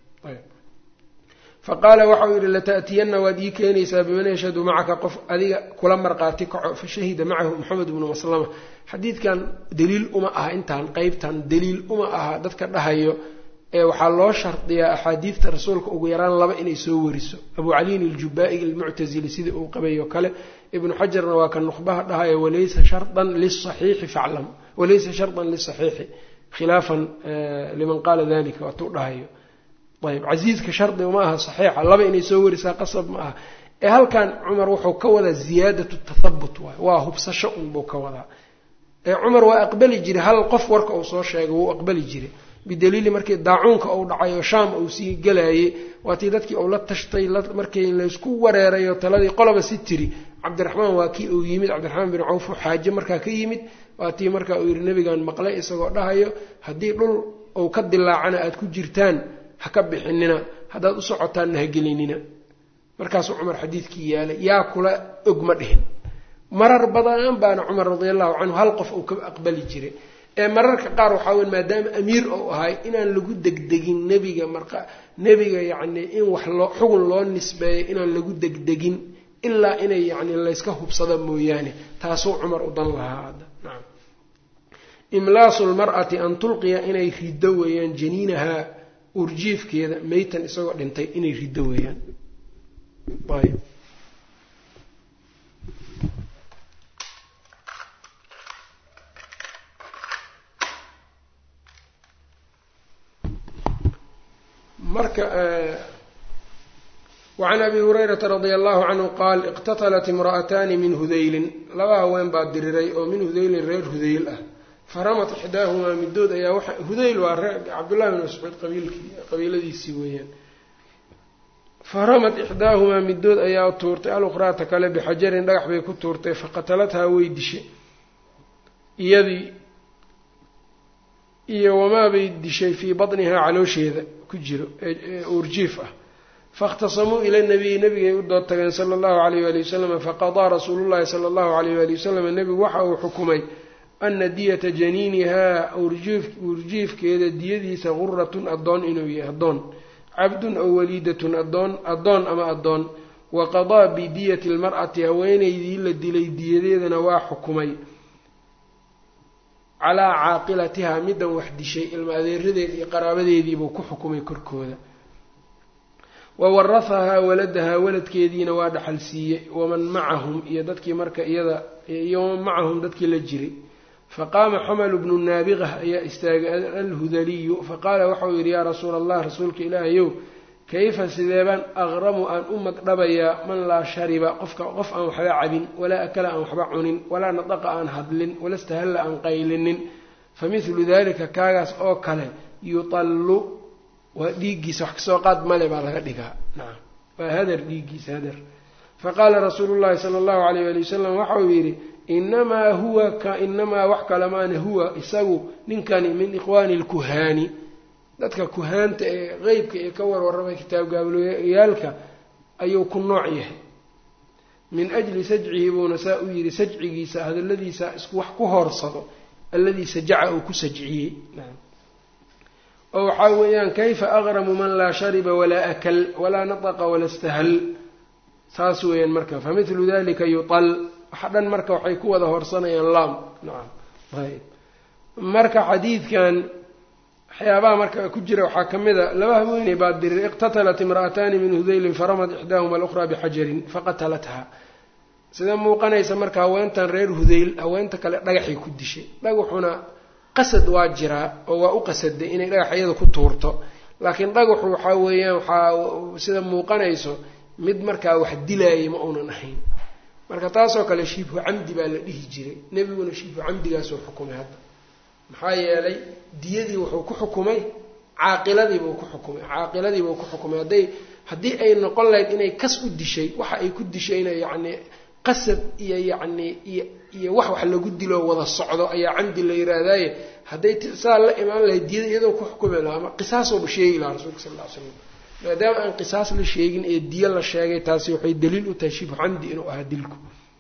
faqaala waxau yidhi lata'tiyanna waad ii keenaysaa biman yashhadu macaka qof adiga kula marqaati kaco fashahida macahu maxamed bnu maslama xadiidkan daliil uma aha intaan qeybtan daliil uma aha dadka dhahayo ee waxaa loo shardiyaa axaadiidta rasuulka ugu yaraan laba inay soo wariso abu caliin aljubaa'i almuctasili sida uu qabayo kale ibnu xajarna waa ka nukhbaha dhahayo walaysa shardan lisaxiixi faclam walaysa shardan lisaxiixi khilaafan liman qaala dalika waatuu dhahayo ayb casiiska shardi ma aha saxiixa laba inay soo warisaa qasab ma aha ee halkan cumar wuxuu ka wadaa ziyaadatu tathabut waay waa hubsasho unbuu ka wadaa ee cumar waa aqbali jiray hal qof warka uu soo sheegay wuu aqbali jiray bidaliili markii daacuunka uu dhacay oo shaam uu sii galayay waatii dadkii uu la tashtay markii laysku wareerayo taladii qoloba si tiri cabdiraxmaan waa kii uu yimid cabdiraxmaan bin cawf xaaje markaa ka yimid waatii markaa uu yidhi nebigan maqlay isagoo dhahayo haddii dhul uu ka dilaacana aada ku jirtaan ha ka bixinina haddaad u socotaanna ha gelinina markaasuu cumar xadiidkii yaalay yaa kula og ma dhihin marar badan baana cumar radiallahu canhu hal qof uu ka aqbali jiray ee mararka qaar waxaa weyn maadaama amiir ou ahay inaan lagu degdegin nebiga marka nebiga yacni in wax loo xugun loo nisbeeyo inaan lagu degdegin ilaa inay yacni layska hubsado mooyaane taasuu cumar u dan lahaa hadda nacam imlaasu lmar'ati an tulqiya inay riddo weeyaan janiinahaa urjiifkeeda meytan isagoo dhintay inay riddo weeyaan ayb marka wacan abi hurayrata radia allahu canhu qaal iqtatalat imra'ataani min hudaylin laba haween baa diriray oo min hudaylin reer hudayl ah faramat ixdaahumaa midood ayaa waxa hudayl waa reer cabdullahi bin mascuud qabiilkii qabiiladiisii weeyaan faramat ixdaahumaa midood ayaa tuurtay alukhraata kale bixajarin dhagax bay ku tuurtay faqatalathaa way dishay iyadii iyo wamaa bay dishay fii batnihaa caloosheeda ku jiro ee uurjiif ah faاkhtasamuu ila nabiyi nabigay u dood tageen sala allahu alayh waali wasalam faqadaa rasuulu llahi sala allahu alayh waali wasalam nebigu waxa uu xukumay ana diyata janiinihaa uurjiifkeeda diyadiisa guratun addoon inuu yahay addoon cabdun aw waliidatun adoon addoon ama addoon wa qadaa bidiyati lmar'ati haweenaydii la dilay diyadeedana waa xukumay calaa caaqilatihaa middan wax dishay ilma adeeradeed iyo qaraabadeediibuu ku xukumay korkooda wa warahahaa waladahaa waladkeediina waa dhaxal siiyey waman macahum iyo dadkii marka iyada iyo waman macahum dadkii la jiray faqaama xamalu bnu naabiqah ayaa istaagay alhudaliyu faqaala waxauu yidhi yaa rasuula allah rasuulka ilaahayow kayfa sideebaan aqramu aan u magdhabayaa man laa shariba qofka qof aan waxba cabin walaa akala aan waxba cunin walaa nadaqa aan hadlin wala stahalla aan qaylinin fa mithlu dalika kaagaas oo kale yutallu waa dhiiggiisa wax kasoo qaad male baa laga dhigaa nacam waa hadar dhiiggiisa hadar faqaala rasuulu llahi sala allahu alayh waali wasalam waxauu yidhi inamaa huwa ka inamaa wax kale maana huwa isagu ninkani min ikhwaani lkuhaani dadka kuhaanta ee qeybka ee ka warwarramay kitaab gaablooyaalka ayuu ku nooc yahay min ajli sajcihi buuna saa u yidhi sajcigiisa hadalladiisa isku wax ku hoorsado alladii sajaca uu ku sajciyey oo waxaa weeyaan kayfa aqramu man laa shariba walaa akal walaa nataqa wala stahal saas weeyaan marka fa mithlu dalika yutal waxa dhan marka waxay ku wada hoorsanayaan laam nacam ayb marka xadiidkan waxyaabaha marka ku jira waxaa ka mid a laba haweeney baa dirir iqtatalat imra'ataani min hudaylin faramat ixdaahuma alukhraa bixajarin faqatalathaa sida muuqanaysa marka haweentan reer hudayl haweenta kale dhagaxay ku dishay dhagaxuna qasad waa jiraa oo waa u qasaday inay dhagaxyada ku tuurto laakiin dhagaxu waxaa weeyaan waxaa sida muuqanayso mid markaa wax dilaayay ma uunan ahayn marka taasoo kale shibhu camdi baa la dhihi jiray nebiguna shibhu camdigaasuu xukumay hadda maxaa yeelay diyadii wuxuu ku xukumay caaqiladiibuu ku xukumay caaqiladiibuu ku xukumay hadday haddii ay noqon lahayd inay kas u dishay waxa ay ku dishayna yacni qasad iyo yacni iyo iyo wax wax lagu dilo wada socdo ayaa camdi la yiraahdaye hadday saa la imaan lahayd diyada iyadoo ku xukumi lahaa ama qisaasooba sheegi lahaa rasuulka sala alla ly slam maadaama aan qisaas la sheegin ee diyo la sheegay taasi waxay daliil u tahay shibhu camdi inuu ahaa dilku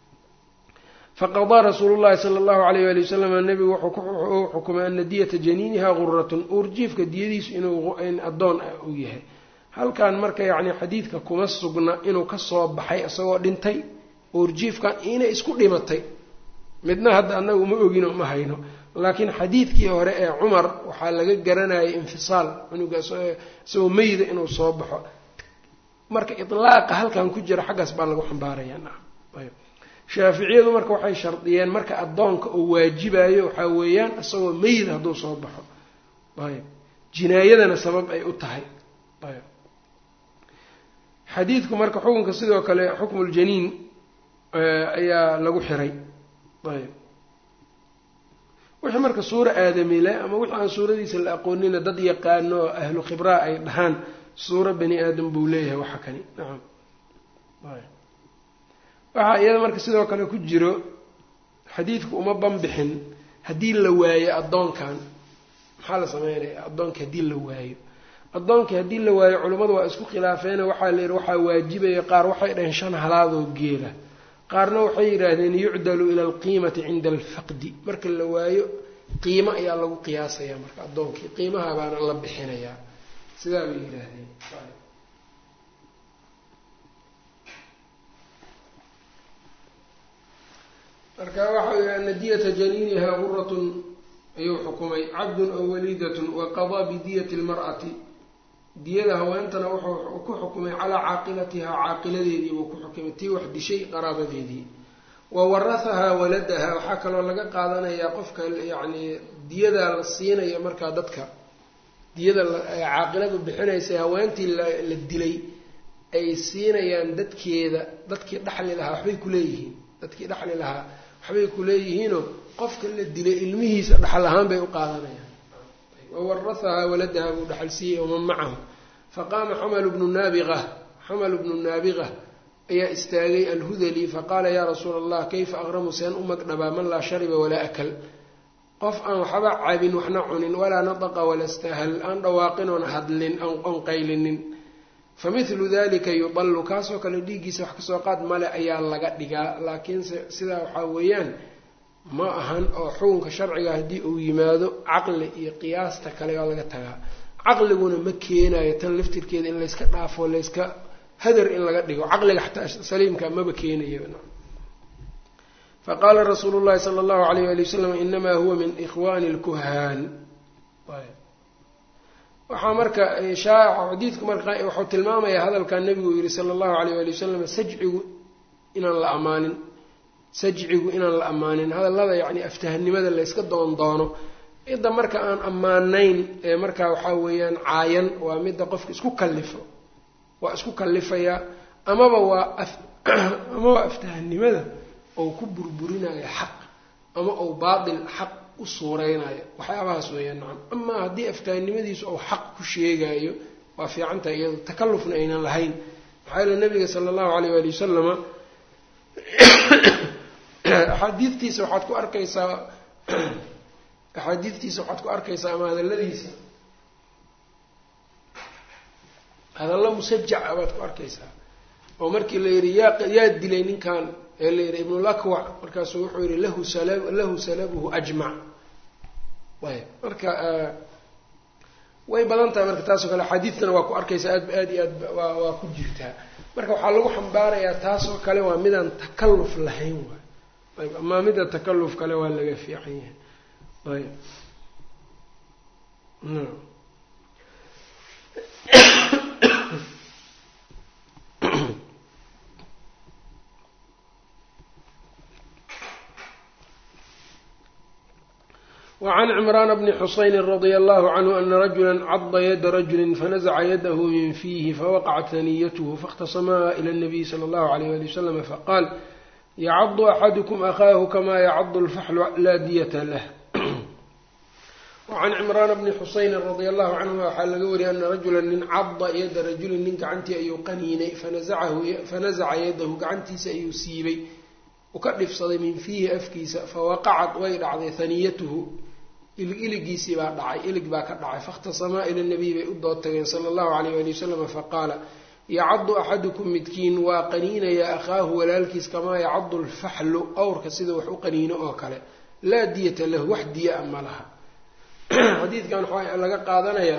faqadaa rasuulu llahi sala allahu alayh waali wasalam nebigu wuxuu xukumay ana diyata janiinihaa guratun uurjiifka diyadiisu inuu addoon uu yahay halkan marka yacni xadiidka kuma sugna inuu kasoo baxay isagoo dhintay uurjiifkan inay isku dhimatay midna hadda annaga uma ogino ma hayno laakiin xadiidkii hore ee cumar waxaa laga garanayay infisaal cunuga isagoo meyda inuu soo baxo marka itlaaqa halkan ku jira xaggaas baa lagu xambaarayaa nacam ayb shaaficiyadu marka waxay shardiyeen marka addoonka uu waajibayo waxaa weeyaan isagoo meyda hadduu soo baxo ayb jinaayadana sabab ay u tahay ayb xadiidku marka xukunka sidoo kale xukmuljaniin ayaa lagu xiray ayb wixii marka suura aadami le ama wixii aan suuradiisa la aqoonina dad yaqaano oo ahlu khibraa ay dhahaan suura bani aadam buu leeyahay waxa kani nacam waxaa iyada marka sidoo kale ku jiro xadiidku uma banbixin haddii la waayo addoonkan maxaa la sameynaya addoonkii haddii la waayo addoonkii haddii la waayo culimmadu waa isku khilaafeena waxaa la yidhi waxaa waajibaya qaar waxay dhaheen shan halaadoo geela qaarna waxay yidhaahdeen yucdalu ila alqiimati cinda alfaqdi marka la waayo qiimo ayaa lagu qiyaasayaa marka addoonkii qiimaha baana la bixinayaa sidaa bay yidhaahdeen marka waxa ana diyata janiiniha guratun ayuu xukumay cabdun aw waliidatun waqadaa bidiyati lmar'ati diyada haweentana wuxuu ku xukumay calaa caaqilatihaa caaqiladeedii buu ku xukumay tii wax dishay qaraabadeedii wa warahahaa waladaha waxaa kaloo laga qaadanayaa qofka yacni diyadaa la siinaya markaa dadka diyada caaqiladu bixinaysa haweentii la dilay ay siinayaan dadkeeda dadkii dhaxli lahaa waxbay kuleeyihiin dadkii dhaxli lahaa waxbay kuleeyihiinoo qofka la dilay ilmihiisa dhaxal ahaan bay u qaadanayaan wawarahahaa waladaha buu dhaxal siiyey waman macahu faqaama xamalu bnu naabiqa xamalu bnu naabiqa ayaa istaagay alhudali faqaala yaa rasuula allah kayfa aqramu seen u magdhabaa man laa shariba walaa akal qof aan waxba cabin waxna cunin walaa nataqa walaa istahal aan dhawaaqin oon hadlin aan qaylinin famithlu dalika yudallu kaasoo kale dhiiggiisa wax kasoo qaad male ayaa laga dhigaa laakiinse sidaa waxaa weeyaan ma ahan oo xukunka sharciga haddii uu yimaado caqli iyo qiyaasta kale waa laga tagaa caqliguna ma keenayo tan laftirkeeda in layska dhaafo layska hadar in laga dhigo caqliga xataa saliimka maba keenayo faqaala rasuulu llahi sala allahu alayh ali wasalam inamaa huwa min ikhwani lkuhaan waxaa marka xadiidku marka wuxuu tilmaamayaa hadalkaa nabigu yihi sala allahu alayh ali wasalam sajcigu inaan la amaanin sajcigu inaan la ammaanin hadallada yacni aftahanimada layska doon doono midda marka aan ammaanayn ee markaa waxaa weeyaan caayan waa midda qofka isku kallifo waa isku kallifayaa amaba waa ama waa aftahanimada ou ku burburinayo xaq ama ou baatil xaq u suureynayo waxyaabahaas weeyaan nacam amaa haddii aftahanimadiisu ou xaq ku sheegayo waa fiicantahay iyado takallufna aynan lahayn maxaa yeele nabiga sala allahu alayh waali wasalama axaadiidtiisa waxaad ku arkaysaa axaadiidtiisa waxaad ku arkaysaa ama hadalladiisa hadallo musajaca baad ku arkaysaa oo markii la yidhi yaa yaa dilay ninkan ee la yidhi ibnulakwac markaasuu wuxuu yidhi lahu sala lahu salabuhu ajmac ayb marka way badan tahay marka taasoo kale axaadiidtana waa ku arkaysaa aad aad iyo aad waa waa ku jirtaa marka waxaa lagu xambaarayaa taasoo kale waa midaan takalluf lahayn waay ayb amaa midda takalluf kale waa laga fiican yahay ayb وعن عمران بن حصين رضي الله عنه أن رجلا عض يد رجل فنزع يده من فيه فوقعت ثنيته فاختصما إلى النبي صلى الله عليه وسلم فقال يعض أحدكم أخاه كما يعض الفحل لا دية له. وعن عمران بن حصين رضي الله عنه وحال قوري أن رجلا عض يد رجل من قعنتي أي قنيني فنزعه فنزع يده قعنتي سيسيبي وكرف صدي من فيه أفكيس فوقعت ويدعض ثنيته إلقيسي بقى دعي إلق بقى دعي فاختصما إلى النبي بأدوته صلى الله عليه وسلم فقال يعض أحدكم متكين وقنين يا أخاه ولالكيس كما يعض الفحل أو كسيده وحو قنين أوكله لا دية له واحد دية أما لها حديث كان حوالي لقى قادنا يا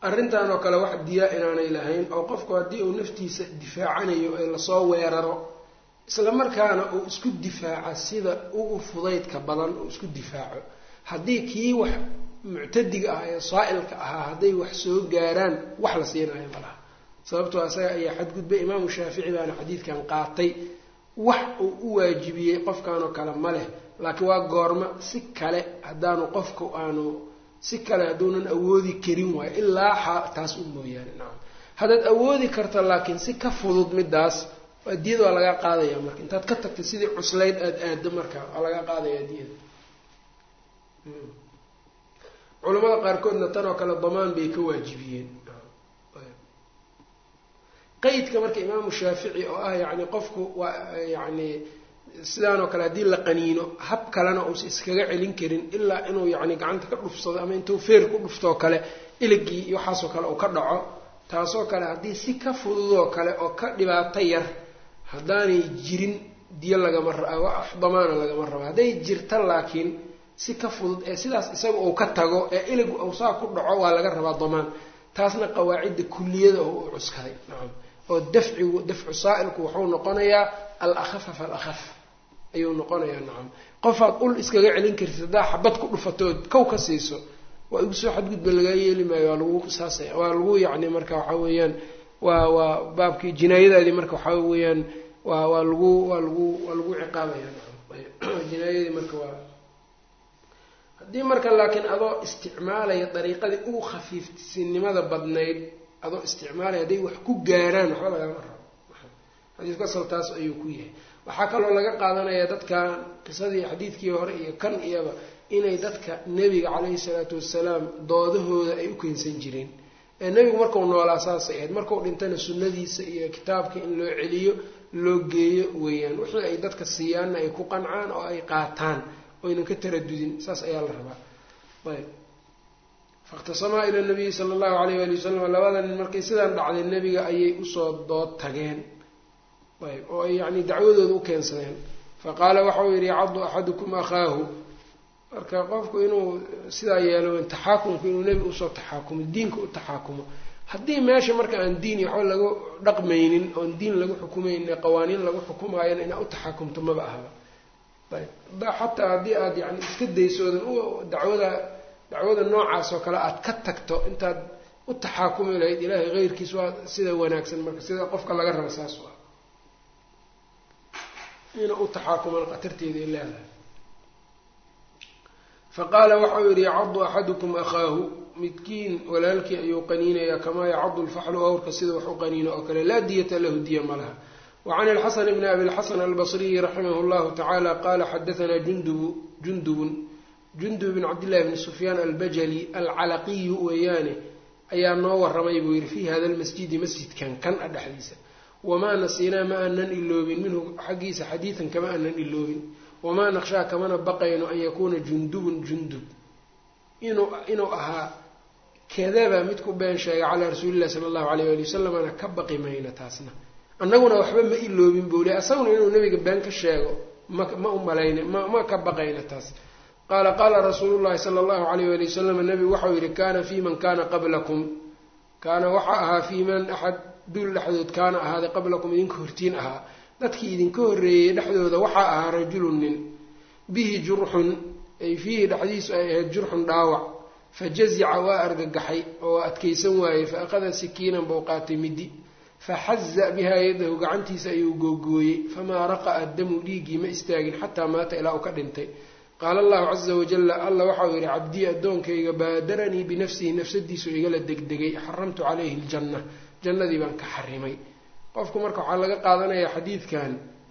arrintan oo kale wax diya inaanay lahayn oo qofku haddii uu naftiisa difaacanayo ee lasoo weeraro isla markaana uu isku difaaca sida ugu fudaydka badan uu isku difaaco haddii kii wax muctadiga ah ee saa'ilka ahaa hadday wax soo gaaraan wax la siinayo malaha sababtoo asaga ayaa xadgudbay imaamu shaafici baana xadiidkan qaatay wax uu u waajibiyey qofkan oo kale ma leh laakiin waa goorma si kale haddaanu qofku aanu si kale hadduunan awoodi karin waayo ilaa taas u mooyaane nacam haddaad awoodi karta laakiin si ka fudud midaas diyada waa laga qaadaya marka intaad ka tagtay sidii cuslayd aada aado marka waa laga qaadaya diyada culamada qaarkoodna tan oo kale damaan bay ka waajibiyeen qaydka marka imaamu shaafici oo ah yacni qofku waa yacni sidaan oo kale haddii la qaniino hab kalena uusa iskaga celin karin ilaa inuu yacni gacanta ka dhufsado ama intuu feer ku dhuftoo kale iligii iyo waxaasoo kale uu ka dhaco taasoo kale haddii si ka fududoo kale oo ka dhibaato yar haddaanay jirin diyo lagama ra wax damaana lagama rabo hadday jirta laakiin si ka fudud ee sidaas isaga uu ka tago ee iligu uu saa ku dhaco waa laga rabaa damaan taasna qawaacidda kulliyada oo u cuskaday nacam oo dafcigu dafcu saa'ilku wuxuu noqonayaa al akhafa fal akhaf ayuu noqonayaa nacam qofaad ul iskaga celin kartid haddaa xabad ku dhufatood kow ka siiso waa igu soo xadgudba lagaa yeeli maayo waa lagu qisaasaya waa lagu yacni marka waxaa weeyaan waa waa baabkii jinaayadaadii marka waxaa weeyaan waa waa lagu waa lagu waa lagu ciqaabaya nacam jinaayadii marka waa haddii marka laakiin adoo isticmaalaya dariiqadii ugu khafiifsinimada badnayd adoo isticmaalaya hadday wax ku gaaraan waxba lagama rabo xadiidku asal taas ayuu ku yahay waxaa kaloo laga qaadanayaa dadkan qisadii xadiidkii hore iyo kan iyaba inay dadka nebiga calayhi salaatu wasalaam doodahooda ay u keensan jireen ee nebigu markau noolaa saasay ahayd markau dhintana sunnadiisa iyo kitaabka in loo celiyo loo geeyo weeyaan wixii ay dadka siiyaanna ay ku qancaan oo ay qaataan oynan ka taradudin saas ayaa la rabaa ayb fakhtasamaa ila nabiyi sala allahu alayh waali wasalam labada nin markay sidaan dhacday nebiga ayay usoo dood tageen ayb oo ay yacni dacwadooda u keensadeen faqaala waxau yidhi yacaddu axadukum akhaahu marka qofku inuu sidaa yeelo taxaakumku inuu nebiga usoo taxaakumo diinka u taxaakumo haddii meesha marka aan diin iyo waxba lagu dhaqmaynin oon diin lagu xukumaynin qawaaniin lagu xukumaayana inaad u taxaakumto maba ahaba ayb xataa haddii aada yani iska daysoodan dacwada dacwada noocaas oo kale aada ka tagto intaad u taxaakumi lahayd ilaahay keyrkiis waa sida wanaagsan marka sida qofka laga raba saas waa ina u taxaakuman qatarteeda ay leedahay faqaala waxau yidhi yacaddu axadukum akhaahu midkiin walaalkii ayuu qaniinayaa kamaa yacaddu lfaxlu awrka sida wax u qaniino oo kale laa diyata lahu diya ma laha وعن الحسن بن أبي الحسن البصري رحمه الله تعالى قال حدثنا جندب جندب جندب بن عبد الله بن سفيان البجلي العلقي ويانه أيا نور رمي بوير في هذا المسجد مسجد كان كان أدحديثا وما نسينا ما أنن إلوبين منه حديث حديثا كما أنن إلوبين وما نخشى كما بقين أن يكون جندب جندب إنه إنه أها كذب متكو بين شيء على رسول الله صلى الله عليه وسلم أنا كبقي مين تاسنا annaguna waxba ma iloobin buu le asaguna inuu nabiga been ka sheego ma ma u malayna ma ma ka baqayna taas qaala qaala rasuulu llahi sala allahu alayh wali wasalam nabigu waxau yidhi kaana fii man kaana qablakum kaana waxaa ahaa fii man axad dul dhexdood kaana ahaaday qablakum idinka hortiin ahaa dadkii idinka horreeyey dhexdooda waxaa ahaa rajulun nin bihi jurxun ay fiihi dhexdiisu ay ahayd jurxun dhaawac fajazica waa argagaxay oo adkaysan waayey fa akhada sikiinan buu qaatay midi faxaza bihaa yadahu gacantiisa ayuu googooyey famaa raqa'a damu dhiiggii ma istaagin xataa maata ilaa uu ka dhintay qaala allahu caza wajalla alla waxau yidhi cabdii addoonkayga baadaranii binafsihi nafsadiisu igala degdegay xaramtu calayhi aljanna jannadii baan ka xarimay qofku marka waxaa laga qaadanayaa xadiidkan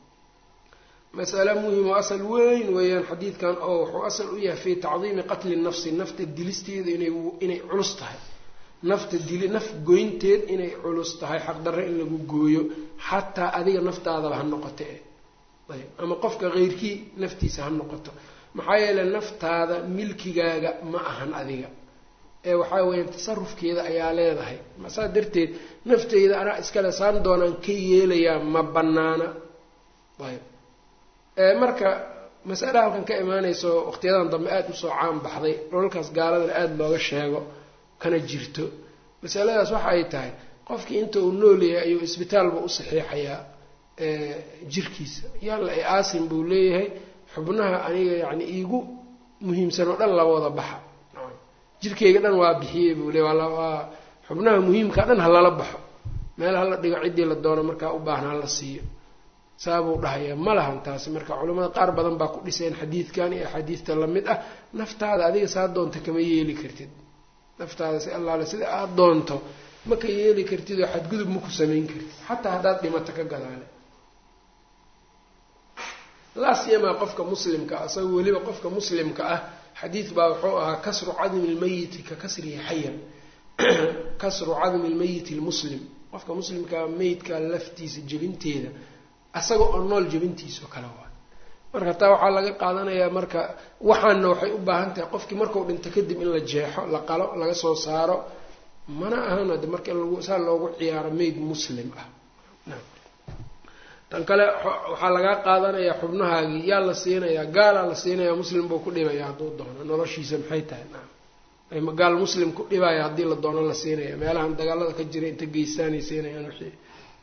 mas'ale muhim oo asal weyn weeyaan xadiidkan oo wuxuu asal u yahay fii tacdiimi qatli nafsi nafta dilisteeda inay inay culus tahay nafta dili naf goynteed inay culus tahay xaqdarre in lagu gooyo xataa adiga naftaadaba ha noqoto e ayb ama qofka keyrkii naftiisa ha noqoto maxaa yeeley naftaada milkigaaga ma ahan adiga ee waxaa weeyaan tasarufkeeda ayaa leedahay masaa darteed nafteyda anaa iskale saan doonaan ka yeelayaa ma banaana ayb marka masale halkan ka imaanayso waqtiyadan dambe aada usoo caan baxday dholalkaas gaaladana aada looga sheego kana jirto masaladaas waxa ay tahay qofkii inta uu noolyahay ayuu isbitaalba u saxiixayaa jirkiisa yalla ay aasin buu leeyahay xubnaha aniga yacni iigu muhiimsan oo dhan la wada baxa jirkeyga dhan waa bixiyey buu leeyahay waa xubnaha muhiimka dhan ha lala baxo meel hala dhigo ciddii la doono markaa u baahan hala siiyo saabuu dhahayaa ma lahan taasi marka culimmada qaar badan baa ku dhiseen xadiidkan iyo axaadiista lamid ah naftaada adiga saa doonta kama yeeli kartid naftaada si allaale sida aada doonto ma ka yeeli kartid oo xadgudub ma ku samayn kartid xataa haddaad dhimato ka gadaale laa siyamaa qofka muslimka ah isaga weliba qofka muslimka ah xadiid baa wuxuu ahaa kasru cadmi lmayiti ka kasrihi xayan kasru cadmi lmayiti lmuslim qofka muslimkaa meydka laftiisa jebinteeda asaga oo nool jebintiisao kale waa marka taa waxaa laga qaadanayaa marka waxaana waxay u baahan tahay qofkii markuu dhinto kadib in la jeexo la qalo laga soo saaro mana ahan de marka in lagu saa loogu ciyaaro meyd muslim ah tan kale waxaa lagaa qaadanayaa xubnahaagii yaa la siinayaa gaalaa la siinayaa muslim buu ku dhibaya hadduu doono noloshiisa maxay tahay naam gaal muslim ku dhibaya haddii la doono la siinaya meelahan dagaalada ka jira inta geystaanay siinayaan wixii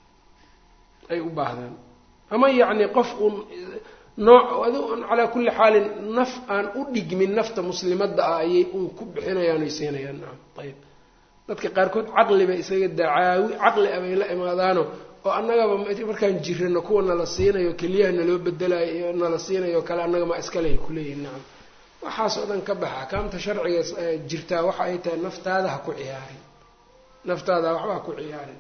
ay u baahdaan ama yacni qof uun nooc adi un calaa kulli xaalin naf aan u dhigmin nafta muslimadda ah ayay uun ku bixinayaan oy siinayaan naam ayib dadka qaarkood caqliba isaga dacaawi caqli abay la imaadaano oo annagaba markaan jirano kuwa nala siinayo keliyaha naloo bedelayo iyo nala siinayo kale annaga ma iskale kuleeyihin nacam waxaas oo dhan ka baxa axkaamta sharciga jirtaa waxa ay tahay naftaada ha ku ciyaarin naftaada waxba ha ku ciyaarin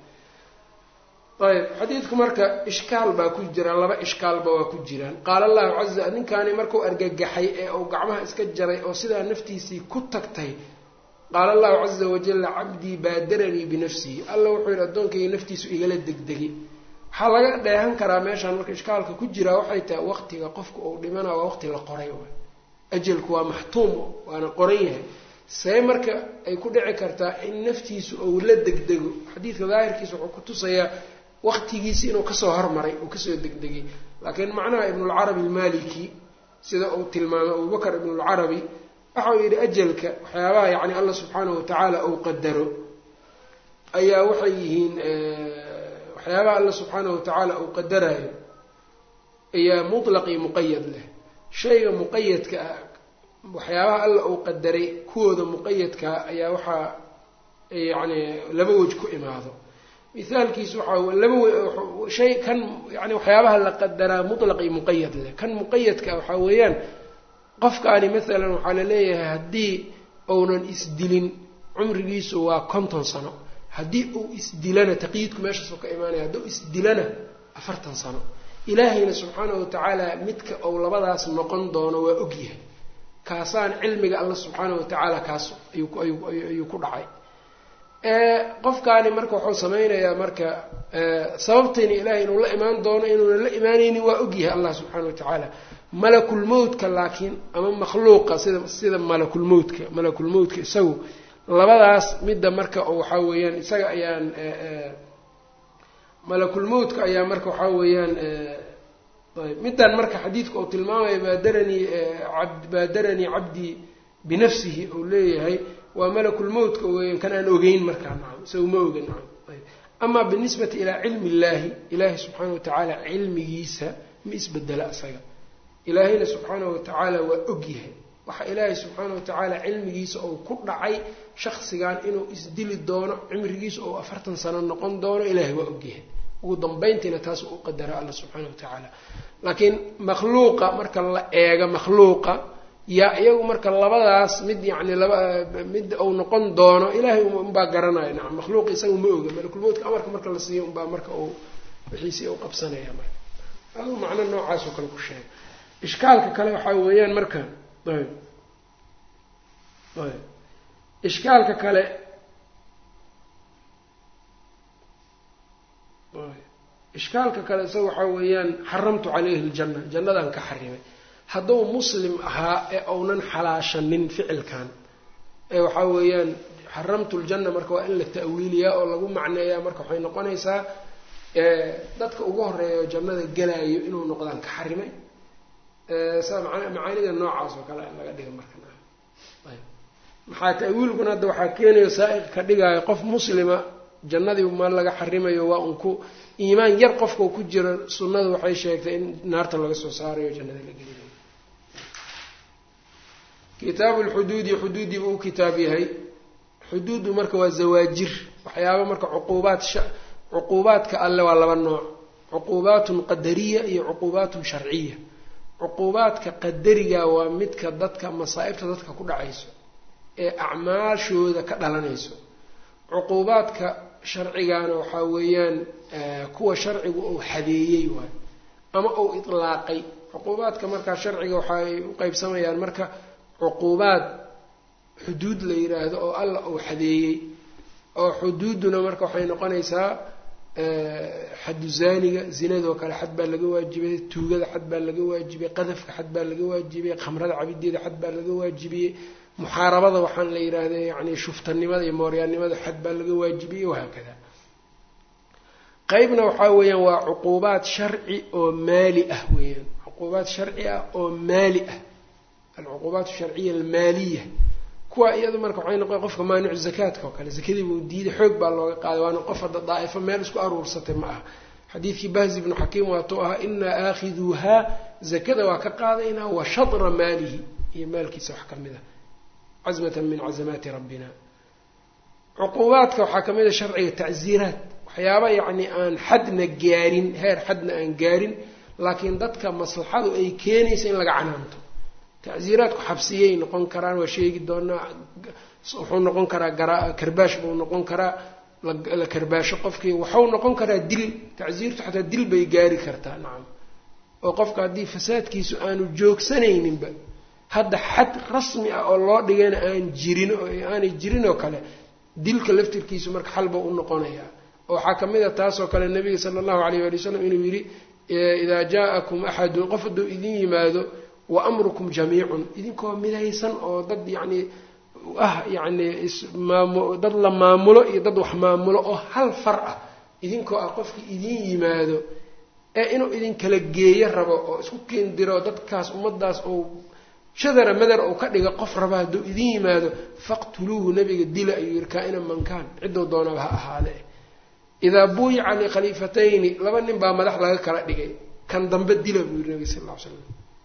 ayb xadiidku marka ishkaal baa ku jira laba ishkaalba waa ku jiraan qaala allahu caza ninkaani markuu argagaxay ee uu gacmaha iska jaray oo sidaa naftiisii ku tagtay qaala allahu caza wajalla cabdii baadaranii binafsihi alla wuxuu yidhi addoonkayga naftiisu igala degdegay waxaa laga dheehan karaa meeshaan marka ishkaalka ku jiraa waxay tahay waqtiga qofka uu dhimana waa waqti la qoray waay ajalku waa maxtuum waana qoran yahay see marka ay ku dhici kartaa in naftiisu uu la degdego xadiidka daahirkiisa wuxuu ku tusayaa waqtigiisi inuu kasoo hormaray uu kasoo degdegay laakiin macnaha ibnulcarabi almaliki sida uu tilmaamay abubakar ibnulcarabi waxa uu yidhi ajalka waxyaabaha yacni alla subxaanahu watacaala uu qadaro ayaa waxay yihiin waxyaabaha alla subxaanahu watacaala uu qadarayo ayaa mutlaq iyo muqayad leh shayga muqayadka ah waxyaabaha alla uu qadaray kuwooda muqayadkaa ayaa waxaa yacni laba wej ku imaado mithaalkiisu waxaa laba shay kan yani waxyaabaha la qadaraa mutlaq iyo muqayad leh kan muqayadka waxaa weeyaan qofkaani maalan waxaa la leeyahay haddii uunan isdilin cumrigiisu waa konton sano haddii uu isdilana taqyiidku meeshaasuu ka imaanaya haddii uu isdilana afartan sano ilaahayna subxaanahu watacaala midka uu labadaas noqon doono waa ogyahay kaasaan cilmiga alla subxaanahu watacaala kaas ayuu ku dhacay qofkaani marka wuxuu samaynayaa marka sababtayna ilaahay inuu la imaan doono inuunan la imaanaynin waa ogyahay allah subxaana watacaala malakulmowtka laakiin ama makhluuqa sida sida malakulmowtka malakulmowtka isagu labadaas midda marka waxaa weeyaan isaga ayaan malakulmowtka ayaa marka waxaa weeyaan ayb middan marka xadiidka uu tilmaamaya baadaranii baadaranii cabdii binafsihi uu leeyahay waa malakulmowtka weeyaan kan aan ogeyn markaa nacam isagu ma oga nacam ayb amaa binisbati ilaa cilmi illaahi ilaahi subxaana watacaala cilmigiisa ma isbedela isaga ilaahayna subxaanahu watacaala waa ogyahay waxa ilaahay subxaana watacaala cilmigiisa uu ku dhacay shaksigan inuu isdili doono cimrigiisa oo afartan sano noqon doono ilaahay waa ogyahay ugu dambayntiina taas u qadara alla subxaana watacaala laakiin makhluuqa marka la eego makhluuqa yaa iyagu marka labadaas mid yacni laba mid uu noqon doono ilaahay unbaa garanaya nacam makhluuqa isaga ma oga malakulmowdka amarka marka la siiyo unbaa marka uu wixiisii u qabsanaya marka adu macno noocaasoo kale ku sheegay ishkaalka kale waxaa weeyaan marka ayb ayb ishkaalka kale ishkaalka kale isaga waxaa weeyaan xaramtu caleyhi ljanna jannadaan ka xarimay hadduu muslim ahaa ee uunan xalaashanin ficilkan ee waxaa weeyaan xaramtu ljanna marka waa in la ta'wiiliyaa oo lagu macneeyaa marka waxay noqonaysaa dadka ugu horeeya jannada gelaayo inuu noqdaan ka xarimay saa macaanida noocaas oo kale laga dhiga marka ayb maxaa ta'wiilkuna hadda waxaa keenayo saa'iq ka dhigayo qof muslima jannadii ma laga xarimayo waa un ku iimaan yar qofka ku jira sunnadu waxay sheegtay in naarta laga soo saarayo jannada la gelinayo kitaabu lxuduudi xuduudii buu kitaab yahay xuduudu marka waa zawaajir waxyaaba marka cuquubaad cuquubaadka alle waa laba nooc cuquubaatun qadariya iyo cuquubaatun sharciya cuquubaadka qadariga waa midka dadka masaa'ibta dadka ku dhacayso ee acmaashooda ka dhalanayso cuquubaadka sharcigana waxaa weeyaan kuwa sharcigu uu xadeeyey waayo ama uu itlaaqay cuquubaadka markaa sharciga waxaay u qeybsamayaan marka cuquubaad xuduud la yiraahdo oo alla uu xadeeyey oo xuduuduna marka waxay noqonaysaa xaddu zaaniga zinadoo kale xad baa laga waajibiyey tuugada xad baa laga waajibiyey qadafka xad baa laga waajibiyey khamrada cabideeda xad baa laga waajibiyey muxaarabada waxaan la yidhaahda yacni shuftanimada iyo mooryaannimada xad baa laga waajibiyey wahaakada qeybna waxaa weeyaan waa cuquubaad sharci oo maali ah weeyaan cuquubaad sharci ah oo maali ah alcuquubaat asharciya almaaliya kuwa iyadu marka waxay noqon qofka maanicu zakaadka oo kale zakadii buu diiday xoog baa looga qaaday waana qof hadda daa'ifo meel isku aruursatay ma aha xadiidkii bahzi ibnu xakiim waatuu ahaa inaa aakhiduuhaa zakada waa ka qaadaynaa wa shatra maalihi iyo maalkiisa wax ka mid a cazmatan min cazamaati rabbina cuquubaadka waxaa ka mid a sharciga tacziiraad waxyaaba yacni aan xadna gaarin heer xadna aan gaarin laakiin dadka maslaxadu ay keenaysa in laga canaanto tacziiraadku xabsiyay noqon karaan waa sheegi doonaa wuxuu noqon karaa garaa karbaash buu noqon karaa la karbaasho qofkii waxuu noqon karaa dil tacziirtu xataa dil bay gaari kartaa nacam oo qofka haddii fasaadkiisu aanu joogsanayninba hadda xad rasmi ah oo loo dhigayna aan jirin oo aanay jirin oo kale dilka laftirkiisu marka xal buu u noqonayaa oo waxaa ka mid a taasoo kale nabiga sala allahu alayh waali wasalam inuu yidhi idaa jaa-akum axadun qof hadduu idin yimaado wa amrukum jamiicun idinkoo midaysan oo dad yacni ah yacni ismaamu dad la maamulo iyo dad wax maamulo oo hal far ah idinkoo ah qofkii idin yimaado ee inuu idin kala geeyo rabo oo isku keendiro dadkaas ummaddaas oo shadara madar oo ka dhiga qof raba hadduu idin yimaado faqtuluuhu nabiga dila ayuu yidhi kaa-ina mankaan cidduu doonaba ha ahaade idaa buuyica likhaliifatayni laba nin baa madax laga kala dhigay kan dambe dila buu yidhi nabiga sal alla ly slam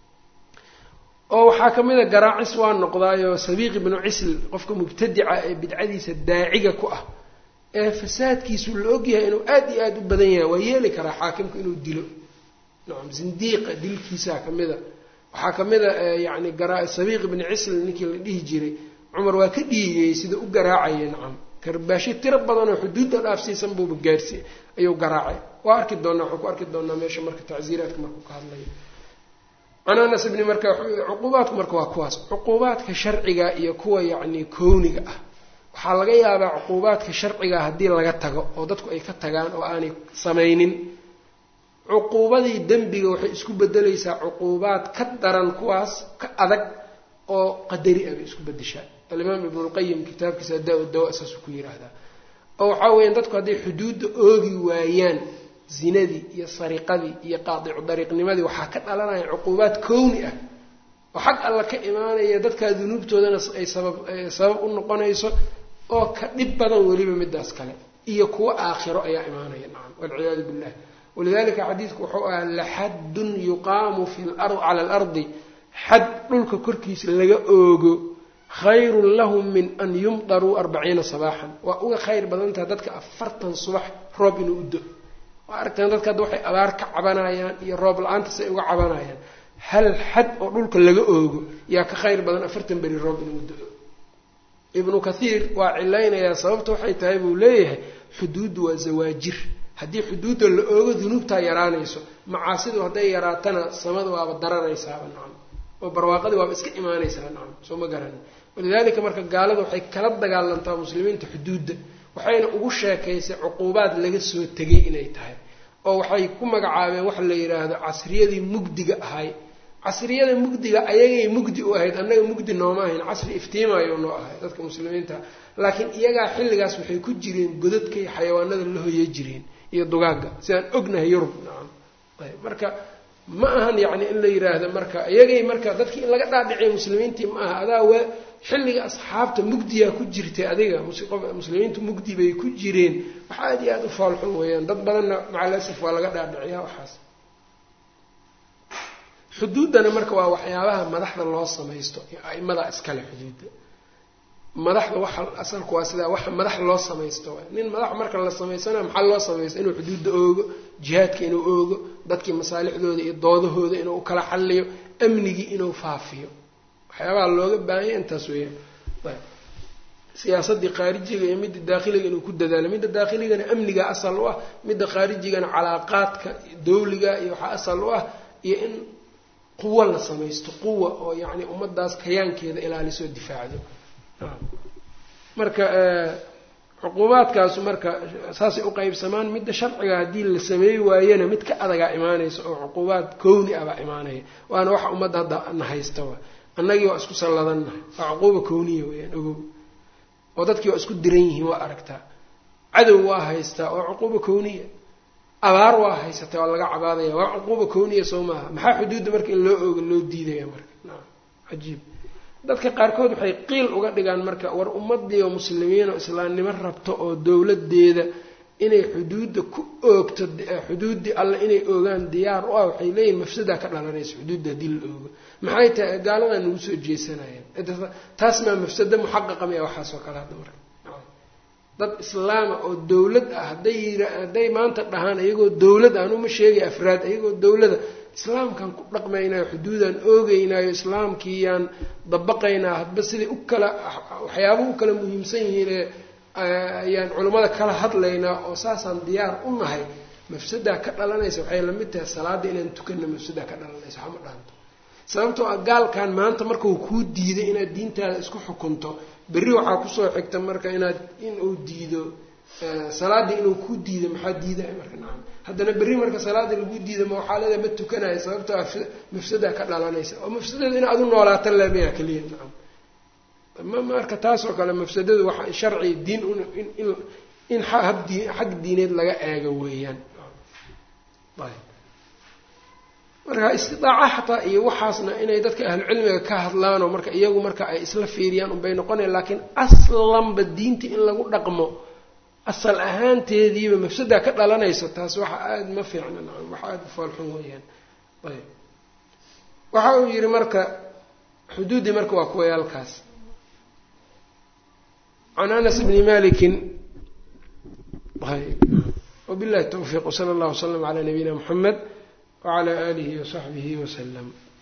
oo waxaa ka mid a garaacis waa noqdaayo sabiiq ibnu cisl qofka mubtadica ee bidcadiisa daaciga ku ah ee fasaadkiisu la ogyahay inuu aada iyo aada u badan yahay waa yeeli karaa xaakimku inuu dilo nacam zindiiqa dilkiisaa ka mid a waxaa ka mid a yacni garaa sabiiq ibnu cisl ninkii la dhihi jiray cumar waa ka dhiigayey sida u garaacaya nacam karbaashi tiro badan oo xuduudda dhaafsiisan buuba gaarsi ayuu garaacay waa arki doonaa waxaan ku arki doonaa meesha marka tacziiraadka markuu ka hadlayo can anas ibni marka cuquubaadku marka waa kuwaas cuquubaadka sharciga iyo kuwa yacni kowniga ah waxaa laga yaabaa cuquubaadka sharciga haddii laga tago oo dadku ay ka tagaan oo aanay samaynin cuquubadii dembiga waxay isku bedelaysaa cuquubaad ka daran kuwaas ka adag oo qadari ah bay isku bedeshaa alimaam ibnulqayim kitaabkiisa adaa dawa saasuu ku yiraahdaa oo waxaa weeyaan dadku hadday xuduudda oogi waayaan zinadii iyo sariqadii iyo qaadicu dariiqnimadii waxaa ka dhalanaya cuquubaad kowni ah oo xag alla ka imaanaya dadkaa dunuubtoodana ay sabab sabab u noqonayso oo ka dhib badan weliba midaas kale iyo kuwo aakhiro ayaa imaanaya nacam walciyaadu billah walidalika xadiidku wuxuu ahaa laxaddun yuqaamu fi lard cala alardi xad dhulka korkiisa laga oogo khayrun lahum min an yumdaruu arbaciina sabaaxan waa uga khayr badantaha dadka afartan subax roob inuu u do waa aragteen dadka hadda waxay abaar ka cabanayaan iyo roob la-aantas ay uga cabanayaan hal xad oo dhulka laga oogo yaa ka khayr badan afartan beri roob inuu do ibnu kathiir waa cilaynayaa sababta waxay tahay buu leeyahay xuduuddu waa zawaajir haddii xuduudda la oogo dunuubtaa yaraanayso macaasidu hadday yaraatana samada waaba daranaysaaba nacam oo barwaaqadii waaba iska imaanaysaa nacam soo ma garanin walidaalika marka gaalada waxay kala dagaalantaa muslimiinta xuduudda waxayna ugu sheekaysay cuquubaad laga soo tegay inay tahay oo waxay ku magacaabeen waxa la yidhaahdo casriyadii mugdiga ahay casriyada mugdiga ayagay mugdi u ahayd annaga mugdi nooma ahayn casri iftiimayo noo ahay dadka muslimiinta laakiin iyagaa xilligaas waxay ku jireen godadka iyo xayawaanada la hoye jireen iyo dugaagga sidaan ognahay yurub nacam ayb marka ma ahan yacni in la yidhaahdo marka iyagay marka dadkii in laga dhaadhiciyo muslimiintii ma aha adaa waa xilliga asxaabta mugdiyaa ku jirtay adiga muslimiintu mugdi bay ku jireen wax aad iyo aad u foolxun weeyaan dad badanna macalasaf waa laga dhaadhiciyaa waxaas xuduuddana marka waa waxyaabaha madaxda loo samaysto a'imada iskale xuduudda madaxda waxa asalku waa sidaa waxa madax loo samaysto nin madax marka la samaysana maxaa loo samaysto inuu xuduudda oogo jihaadka inuu oogo dadkii masaalixdooda iyo doodahooda inuu kala xalliyo amnigii inuu faafiyo waxyaabaha looga baahanya intaas weeyaan ayb siyaasadii khaarijiga iyo midda daakhiliga inuu ku dadaalo midda daakhligana amniga asal u ah midda khaarijigana calaaqaadka dawliga iyo waxaa asal u ah iyo in quwo la samaysto quwa oo yacni ummadaas kayaankeeda ilaalisoo difaacdo marka cuquubaadkaasu marka saasay u qaybsamaan midda sharciga haddii la sameey waayana mid ka adagaa imaanaysa oo cuquubaad kowni ah baa imaanaya waana waxa ummadda hadda na haysta wa annagii waa isku salladannahay waa cuquuba kowniya weyaan ogow oo dadkii waa isku diran yihiin waa aragtaa cadow waa haystaa waa cuquuba kowniya abaar waa haysataa waa laga cabaadaya waa cuquuba kowniya soo maaha maxaa xuduudda marka in loo oogo loo diidaya marka naam cajiib dadka qaarkood waxay qiil uga dhigaan marka war ummadii oo muslimiin oo islaamnimo rabto oo dowladeeda inay xuduudda ku oogto xuduuddii alle inay oogaan diyaar u ah waxay leeyihin mafsadaa ka dhalanaysa xuduudda haddii la oogo maxay tahay gaaladaa nagu soo jeesanayeen taas maa mafsado muxaqaqa maya waxaas oo kale hadda marka dad islaama oo dowlad ah hadday hadday maanta dhahaan iyagoo dowlad aan uma sheegay afraad iyagoo dowlada islaamkaan ku dhaqmaynaayo xuduudaan oogeynaayo islaamkiiyaan dabaqaynaa hadba siday u kala waxyaabaha u kala muhiimsan yihiin ee ayaan culammada kala hadlaynaa oo saasaan diyaar u nahay mafsadaa ka dhalanaysa waxay lamid tahay salaada inaan tukanna mafsadaa ka dhalanaysa waxama dhaanto sababtoo ah gaalkan maanta markau kuu diiday inaad diintaada isku xukunto berri waxaa kusoo xigta marka inaad inuu diido salaadii inuu ku diido maxaa diidaya marka nacam haddana berri marka salaada lagu diido ma waxaa leedahay ma tukanayo sababtoo ah mafsadaa ka dhalanaysa oo mafsadada in aad u noolaato leemaya keliya nacam ma marka taasoo kale mafsadadu waxa sharci diin in in in habdi xag diineed laga eego weeyaan ayb marka istidaaca xataa iyo waxaasna inay dadka ahlucilmiga ka hadlaan oo marka iyagu marka ay isla fiiriyaan unbay noqonayan laakiin aslanba diinta in lagu dhaqmo asal ahaanteediiba mafsadaa ka dhalanayso taas waxa aada ma fiicna nacam waxa aada u foolxun weeyaan ayb waxa uu yihi marka xuduuddii marka waa kuwayaalkaas can anas bni malikin ayb wabillahi tawfiiq wsala allahu wasalam calaa nabiyina muxamed wcalى alihi wasaxbihi waslm